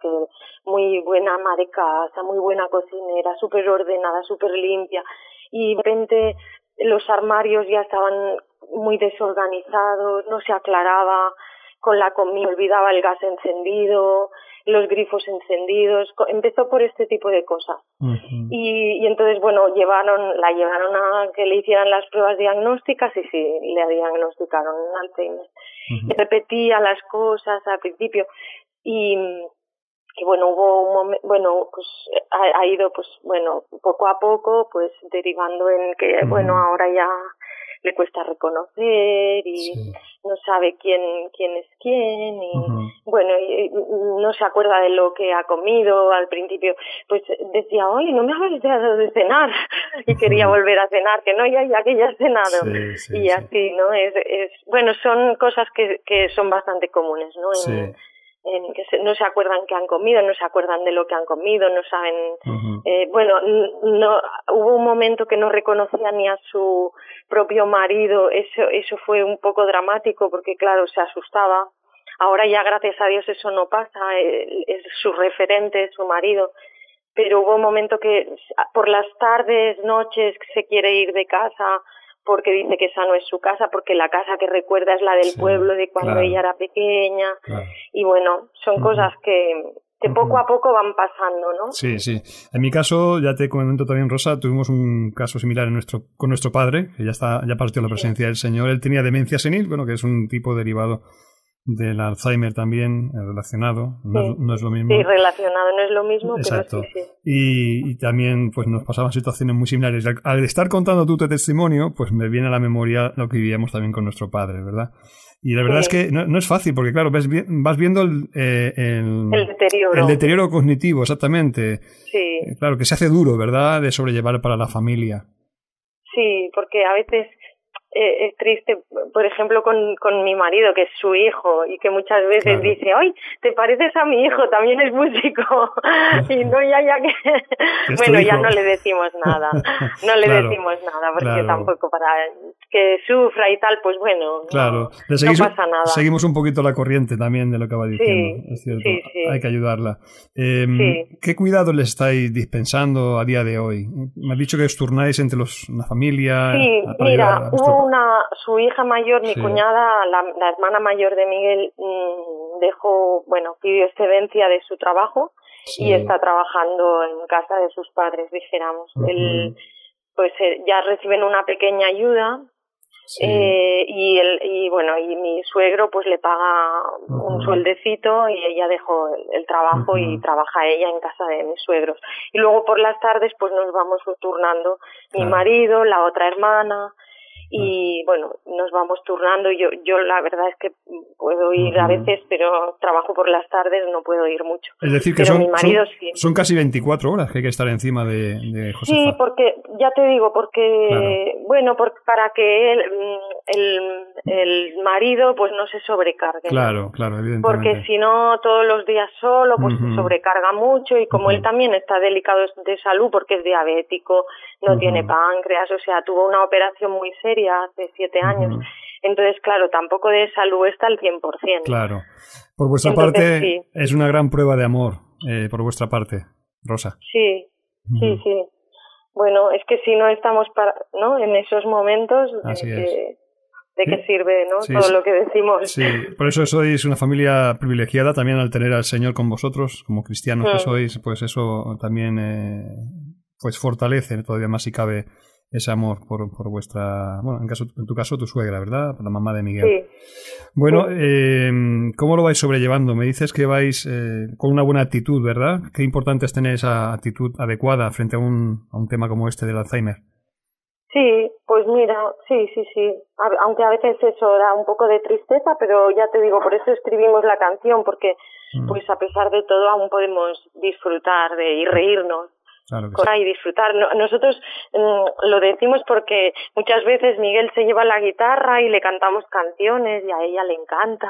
buena ama de casa, muy buena cocinera, súper ordenada, súper limpia, y de repente los armarios ya estaban muy desorganizados, no se aclaraba con la comida, olvidaba el gas encendido, los grifos encendidos, empezó por este tipo de cosas. Y entonces, la llevaron a que le hicieran las pruebas diagnósticas y sí, le diagnosticaron Alzheimer. Y repetía las cosas al principio y hubo un momento, ha ido poco a poco derivando en que ahora ya le cuesta reconocer y no sabe quién es quién y y no se acuerda de lo que ha comido. Al principio decía, oye, no me habéis dado de cenar, y quería volver a cenar, que no, ya que ya has cenado. Y así, ¿no? Son cosas que son bastante comunes, ¿no? Que no se acuerdan que han comido, no se acuerdan de lo que han comido, no saben. Hubo un momento que no reconocía ni a su propio marido. Eso fue un poco dramático porque claro, se asustaba. Ahora ya, gracias a Dios, eso no pasa, es su referente, su marido. Pero hubo un momento que por las tardes, noches, se quiere ir de casa porque dice que esa no es su casa, porque la casa que recuerda es la del pueblo de cuando ella era pequeña. Y son cosas que poco a poco van pasando, ¿no? Sí. En mi caso, ya te comento también, Rosa, tuvimos un caso similar con nuestro padre, que ya partió la presencia del Señor. Él tenía demencia senil, que es un tipo derivado del Alzheimer también, relacionado, no es lo mismo. Sí, relacionado, no es lo mismo. Exacto. Pero sí. Y también nos pasaban situaciones muy similares. Al estar contando tu testimonio, me viene a la memoria lo que vivíamos también con nuestro padre, ¿verdad? Y la verdad es que no es fácil, porque claro, vas viendo el deterioro. El deterioro cognitivo, exactamente. Sí. Claro, que se hace duro, ¿verdad?, de sobrellevar para la familia. Sí, porque a veces es triste, por ejemplo, con mi marido, que es su hijo, y que muchas veces dice, ¡ay, te pareces a mi hijo, también es músico! Y no, ya que... ya no le decimos nada. No le decimos nada, porque tampoco para que sufra y tal, Claro. No pasa nada. Seguimos un poquito la corriente también de lo que va diciendo, es cierto. Sí. Hay que ayudarla. ¿Qué cuidado le estáis dispensando a día de hoy? Me has dicho que os turnáis entre la familia. Sí, mira, su hija mayor, mi cuñada, la hermana mayor de Miguel, pidió excedencia de su trabajo Sí. y está trabajando en casa de sus padres, dijéramos. Él, pues ya reciben una pequeña ayuda. Sí. Y bueno, y mi suegro pues le paga un sueldecito y ella dejó el trabajo y trabaja ella en casa de mis suegros. Y luego por las tardes pues nos vamos turnando, mi marido, la otra hermana, y bueno, nos vamos turnando. Yo la verdad es que puedo ir a veces, pero trabajo por las tardes, no puedo ir mucho. Es decir, que pero mi marido sí. Son casi 24 horas que hay que estar encima de Josefa. Sí, porque, ya te digo, porque, bueno, para que el marido pues no se sobrecargue. Claro, ¿no? claro, evidentemente. Porque si no, todos los días solo, pues se sobrecarga mucho, y como él también está delicado de salud porque es diabético, no tiene páncreas, o sea, tuvo una operación muy seria hace 7 años. Entonces, claro, tampoco de salud está al 100%. Claro. Por vuestra Entonces, parte, sí. Es una gran prueba de amor, por vuestra parte, Rosa. Sí, sí. Bueno, es que si no estamos ¿no? en esos momentos, ¿de qué sirve, ¿no? Sí, todo lo que decimos? Sí, por eso sois una familia privilegiada también al tener al Señor con vosotros, como cristianos que sois, pues eso también pues fortalece todavía más si cabe ese amor por vuestra, bueno, en tu caso tu suegra, ¿verdad? Por la mamá de Miguel. Sí. Bueno, ¿cómo lo vais sobrellevando? Me dices que vais con una buena actitud, ¿verdad? Qué importante es tener esa actitud adecuada frente a un tema como este del Alzheimer. Sí, pues mira, sí. Aunque a veces eso da un poco de tristeza, pero ya te digo, por eso escribimos la canción, porque pues a pesar de todo aún podemos disfrutar y reírnos. Claro que sí. Y disfrutar. Nosotros lo decimos porque muchas veces Miguel se lleva la guitarra y le cantamos canciones y a ella le encanta,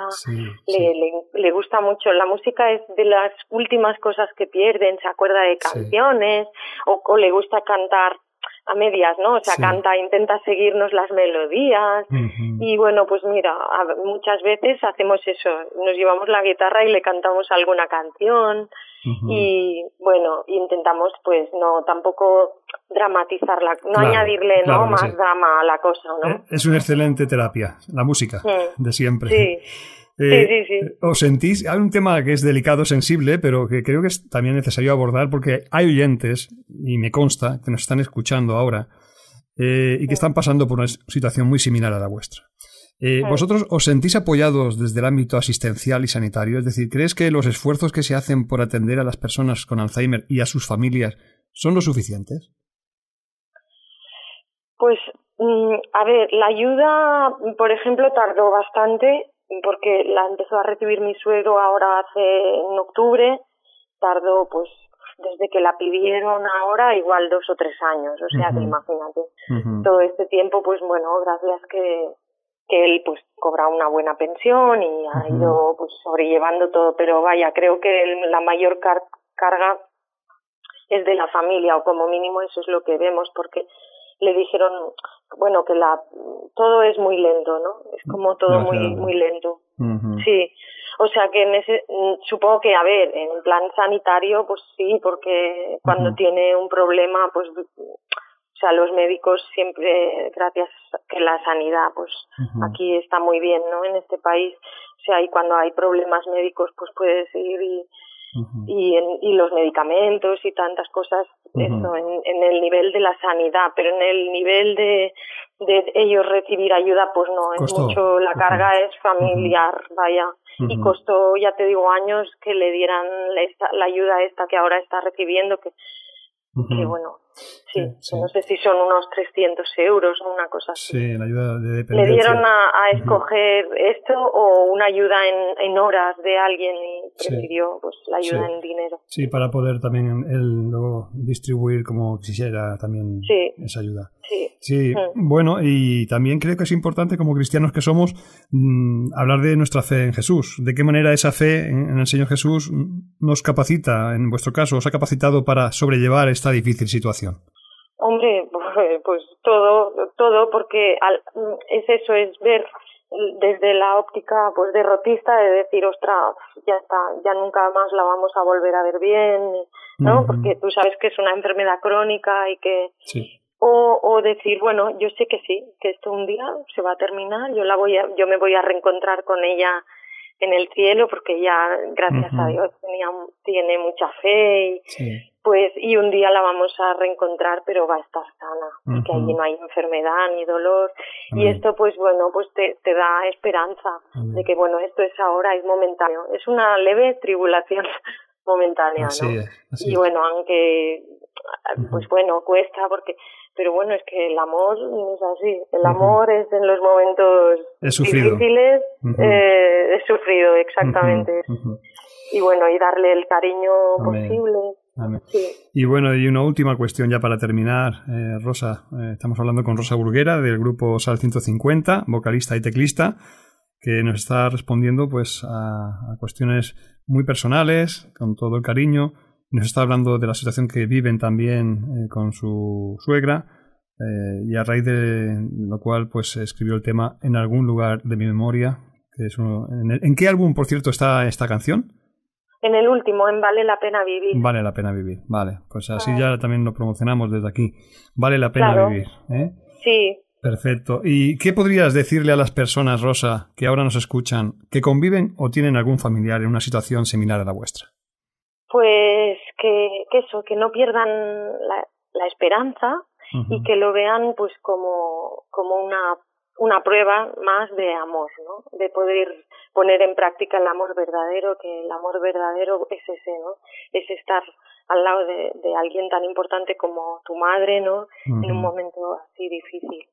le gusta mucho. La música es de las últimas cosas que pierden, se acuerda de canciones o le gusta cantar a medias, ¿no? O sea, intenta seguirnos las melodías y bueno, pues mira, muchas veces hacemos eso, nos llevamos la guitarra y le cantamos alguna canción y bueno, intentamos pues no tampoco dramatizarla, no añadirle más drama a la cosa, ¿no? Es una excelente terapia, la música de siempre. Sí. Sí. ¿Os sentís? Hay un tema que es delicado, sensible, pero que creo que es también necesario abordar porque hay oyentes, y me consta, que nos están escuchando ahora y que están pasando por una situación muy similar a la vuestra. ¿Vosotros os sentís apoyados desde el ámbito asistencial y sanitario? Es decir, ¿crees que los esfuerzos que se hacen por atender a las personas con Alzheimer y a sus familias son lo suficientes? Pues, a ver, la ayuda, por ejemplo, tardó bastante, porque la empezó a recibir mi suegro ahora en octubre, tardó pues desde que la pidieron ahora igual 2 o 3 años, o sea que imagínate, todo este tiempo pues bueno, gracias que él pues cobra una buena pensión y ha ido pues sobrellevando todo, pero vaya, creo que la mayor carga es de la familia, o como mínimo eso es lo que vemos, porque le dijeron, bueno, que todo es muy lento, ¿no? Es como todo muy lento. Sí, o sea que supongo que, a ver, en plan sanitario, pues sí, porque cuando tiene un problema, pues, o sea, los médicos siempre, gracias que la sanidad, pues, aquí está muy bien, ¿no? En este país, o sea, y cuando hay problemas médicos, pues puedes ir y los medicamentos y tantas cosas, eso en el nivel de la sanidad, pero en el nivel de ellos recibir ayuda, pues no, costó. Es mucho, la carga es familiar, vaya, y costó, ya te digo, años que le dieran la ayuda esta que ahora está recibiendo, que bueno, sí, no sé si son unos 300 euros o una cosa así. Sí, la ayuda de dependencia. Le dieron a escoger esto o una ayuda en horas de alguien y prefirió pues la ayuda en dinero. Sí, para poder también él luego distribuir como quisiera también esa ayuda. Sí. Bueno, y también creo que es importante como cristianos que somos hablar de nuestra fe en Jesús. ¿De qué manera esa fe en el Señor Jesús nos capacita, en vuestro caso, os ha capacitado para sobrellevar esta difícil situación? Hombre, pues todo, porque es eso, es ver desde la óptica pues derrotista de decir, ostras, ya está, ya nunca más la vamos a volver a ver bien, ¿no? Porque tú sabes que es una enfermedad crónica y que... Sí. O decir, bueno, yo sé que sí, que esto un día se va a terminar, yo me voy a reencontrar con ella en el cielo, porque ya, gracias a Dios, tiene mucha fe y un día la vamos a reencontrar, pero va a estar sana, porque allí no hay enfermedad ni dolor. Y esto, pues bueno, pues te da esperanza de que, bueno, esto es ahora, es momentáneo. Es una leve tribulación momentánea, así y bueno, aunque, pues bueno, cuesta, pero bueno, es que el amor es así. El amor es en los momentos difíciles, es sufrido, exactamente. Y bueno, y darle el cariño posible. Amén. Sí. Y bueno, y una última cuestión ya para terminar, Rosa. Estamos hablando con Rosa Burguera del grupo Sal 150, vocalista y teclista, que nos está respondiendo pues a cuestiones muy personales, con todo el cariño. Nos está hablando de la situación que viven también con su suegra, y a raíz de lo cual pues escribió el tema En algún lugar de mi memoria, que es ¿En qué álbum, por cierto, está esta canción? En el último, en Vale la pena vivir. Vale la pena vivir, vale. Pues así ya también lo promocionamos desde aquí. Vale la pena vivir, ¿eh? Sí. Perfecto. ¿Y qué podrías decirle a las personas, Rosa, que ahora nos escuchan, que conviven o tienen algún familiar en una situación similar a la vuestra? Pues que que no pierdan la esperanza y que lo vean pues como una prueba más de amor, ¿no? De poder poner en práctica el amor verdadero, que el amor verdadero es ese, ¿no? Es estar al lado de alguien tan importante como tu madre, ¿no? En un momento así difícil.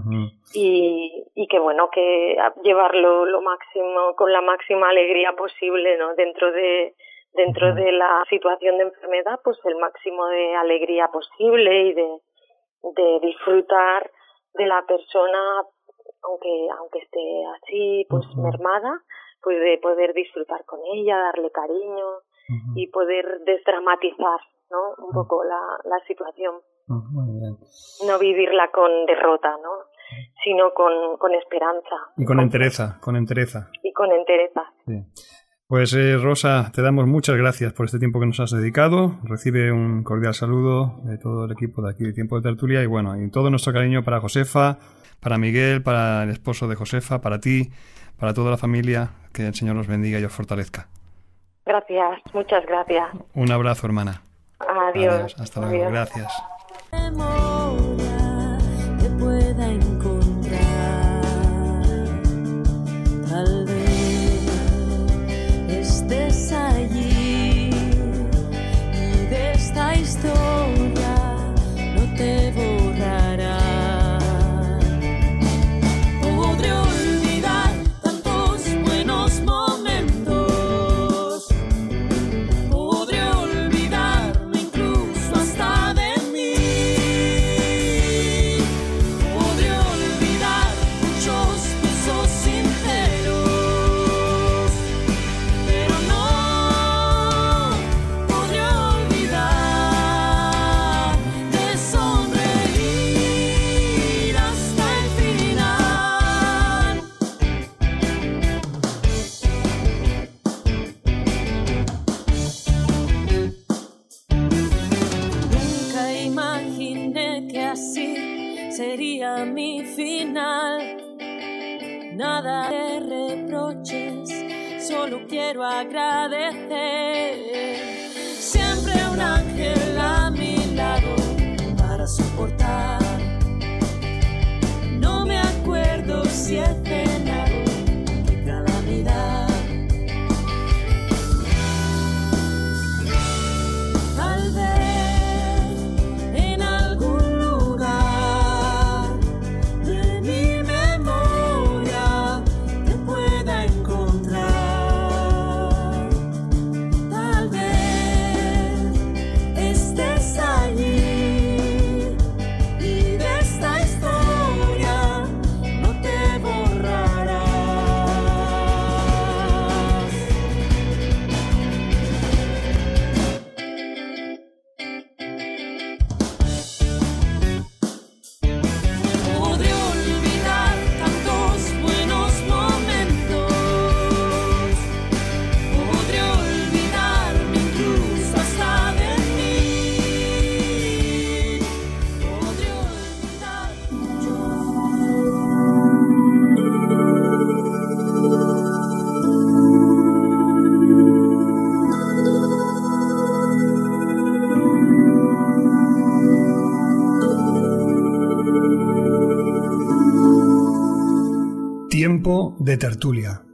Y que bueno, que llevarlo lo máximo, con la máxima alegría posible, ¿no? Dentro de la situación de enfermedad, pues el máximo de alegría posible y de disfrutar de la persona, aunque esté así, pues mermada, pues de poder disfrutar con ella, darle cariño y poder desdramatizar, ¿no? Un poco la situación. Muy bien. No vivirla con derrota, ¿no? Sino con esperanza. Y con entereza. Y con entereza. Sí. Pues Rosa, te damos muchas gracias por este tiempo que nos has dedicado. Recibe un cordial saludo de todo el equipo de aquí de Tiempo de Tertulia y bueno, y todo nuestro cariño para Josefa, para Miguel, para el esposo de Josefa, para ti, para toda la familia. Que el Señor os bendiga y os fortalezca. Gracias, muchas gracias. Un abrazo, hermana. Adiós. Hasta luego. Adiós. Gracias. Te pueda encontrar, tal vez estés allí y de esta historia no te borrará. Podré olvidar tantos buenos momentos, podré olvidarme incluso hasta de mí, podré olvidar muchos besos sinceros, pero no podré olvidar de sonreír hasta el final. Nunca imaginé que así sería mi final. Nada de reproches, solo quiero agradecer. Siempre un ángel a mi lado para soportar. No me acuerdo si he cenado, qué calamidad. Tal vez en algún lugar de mi memoria te pueda encontrar. Tal vez estés allí y de esta historia no te borraré. Tiempo de Tertulia.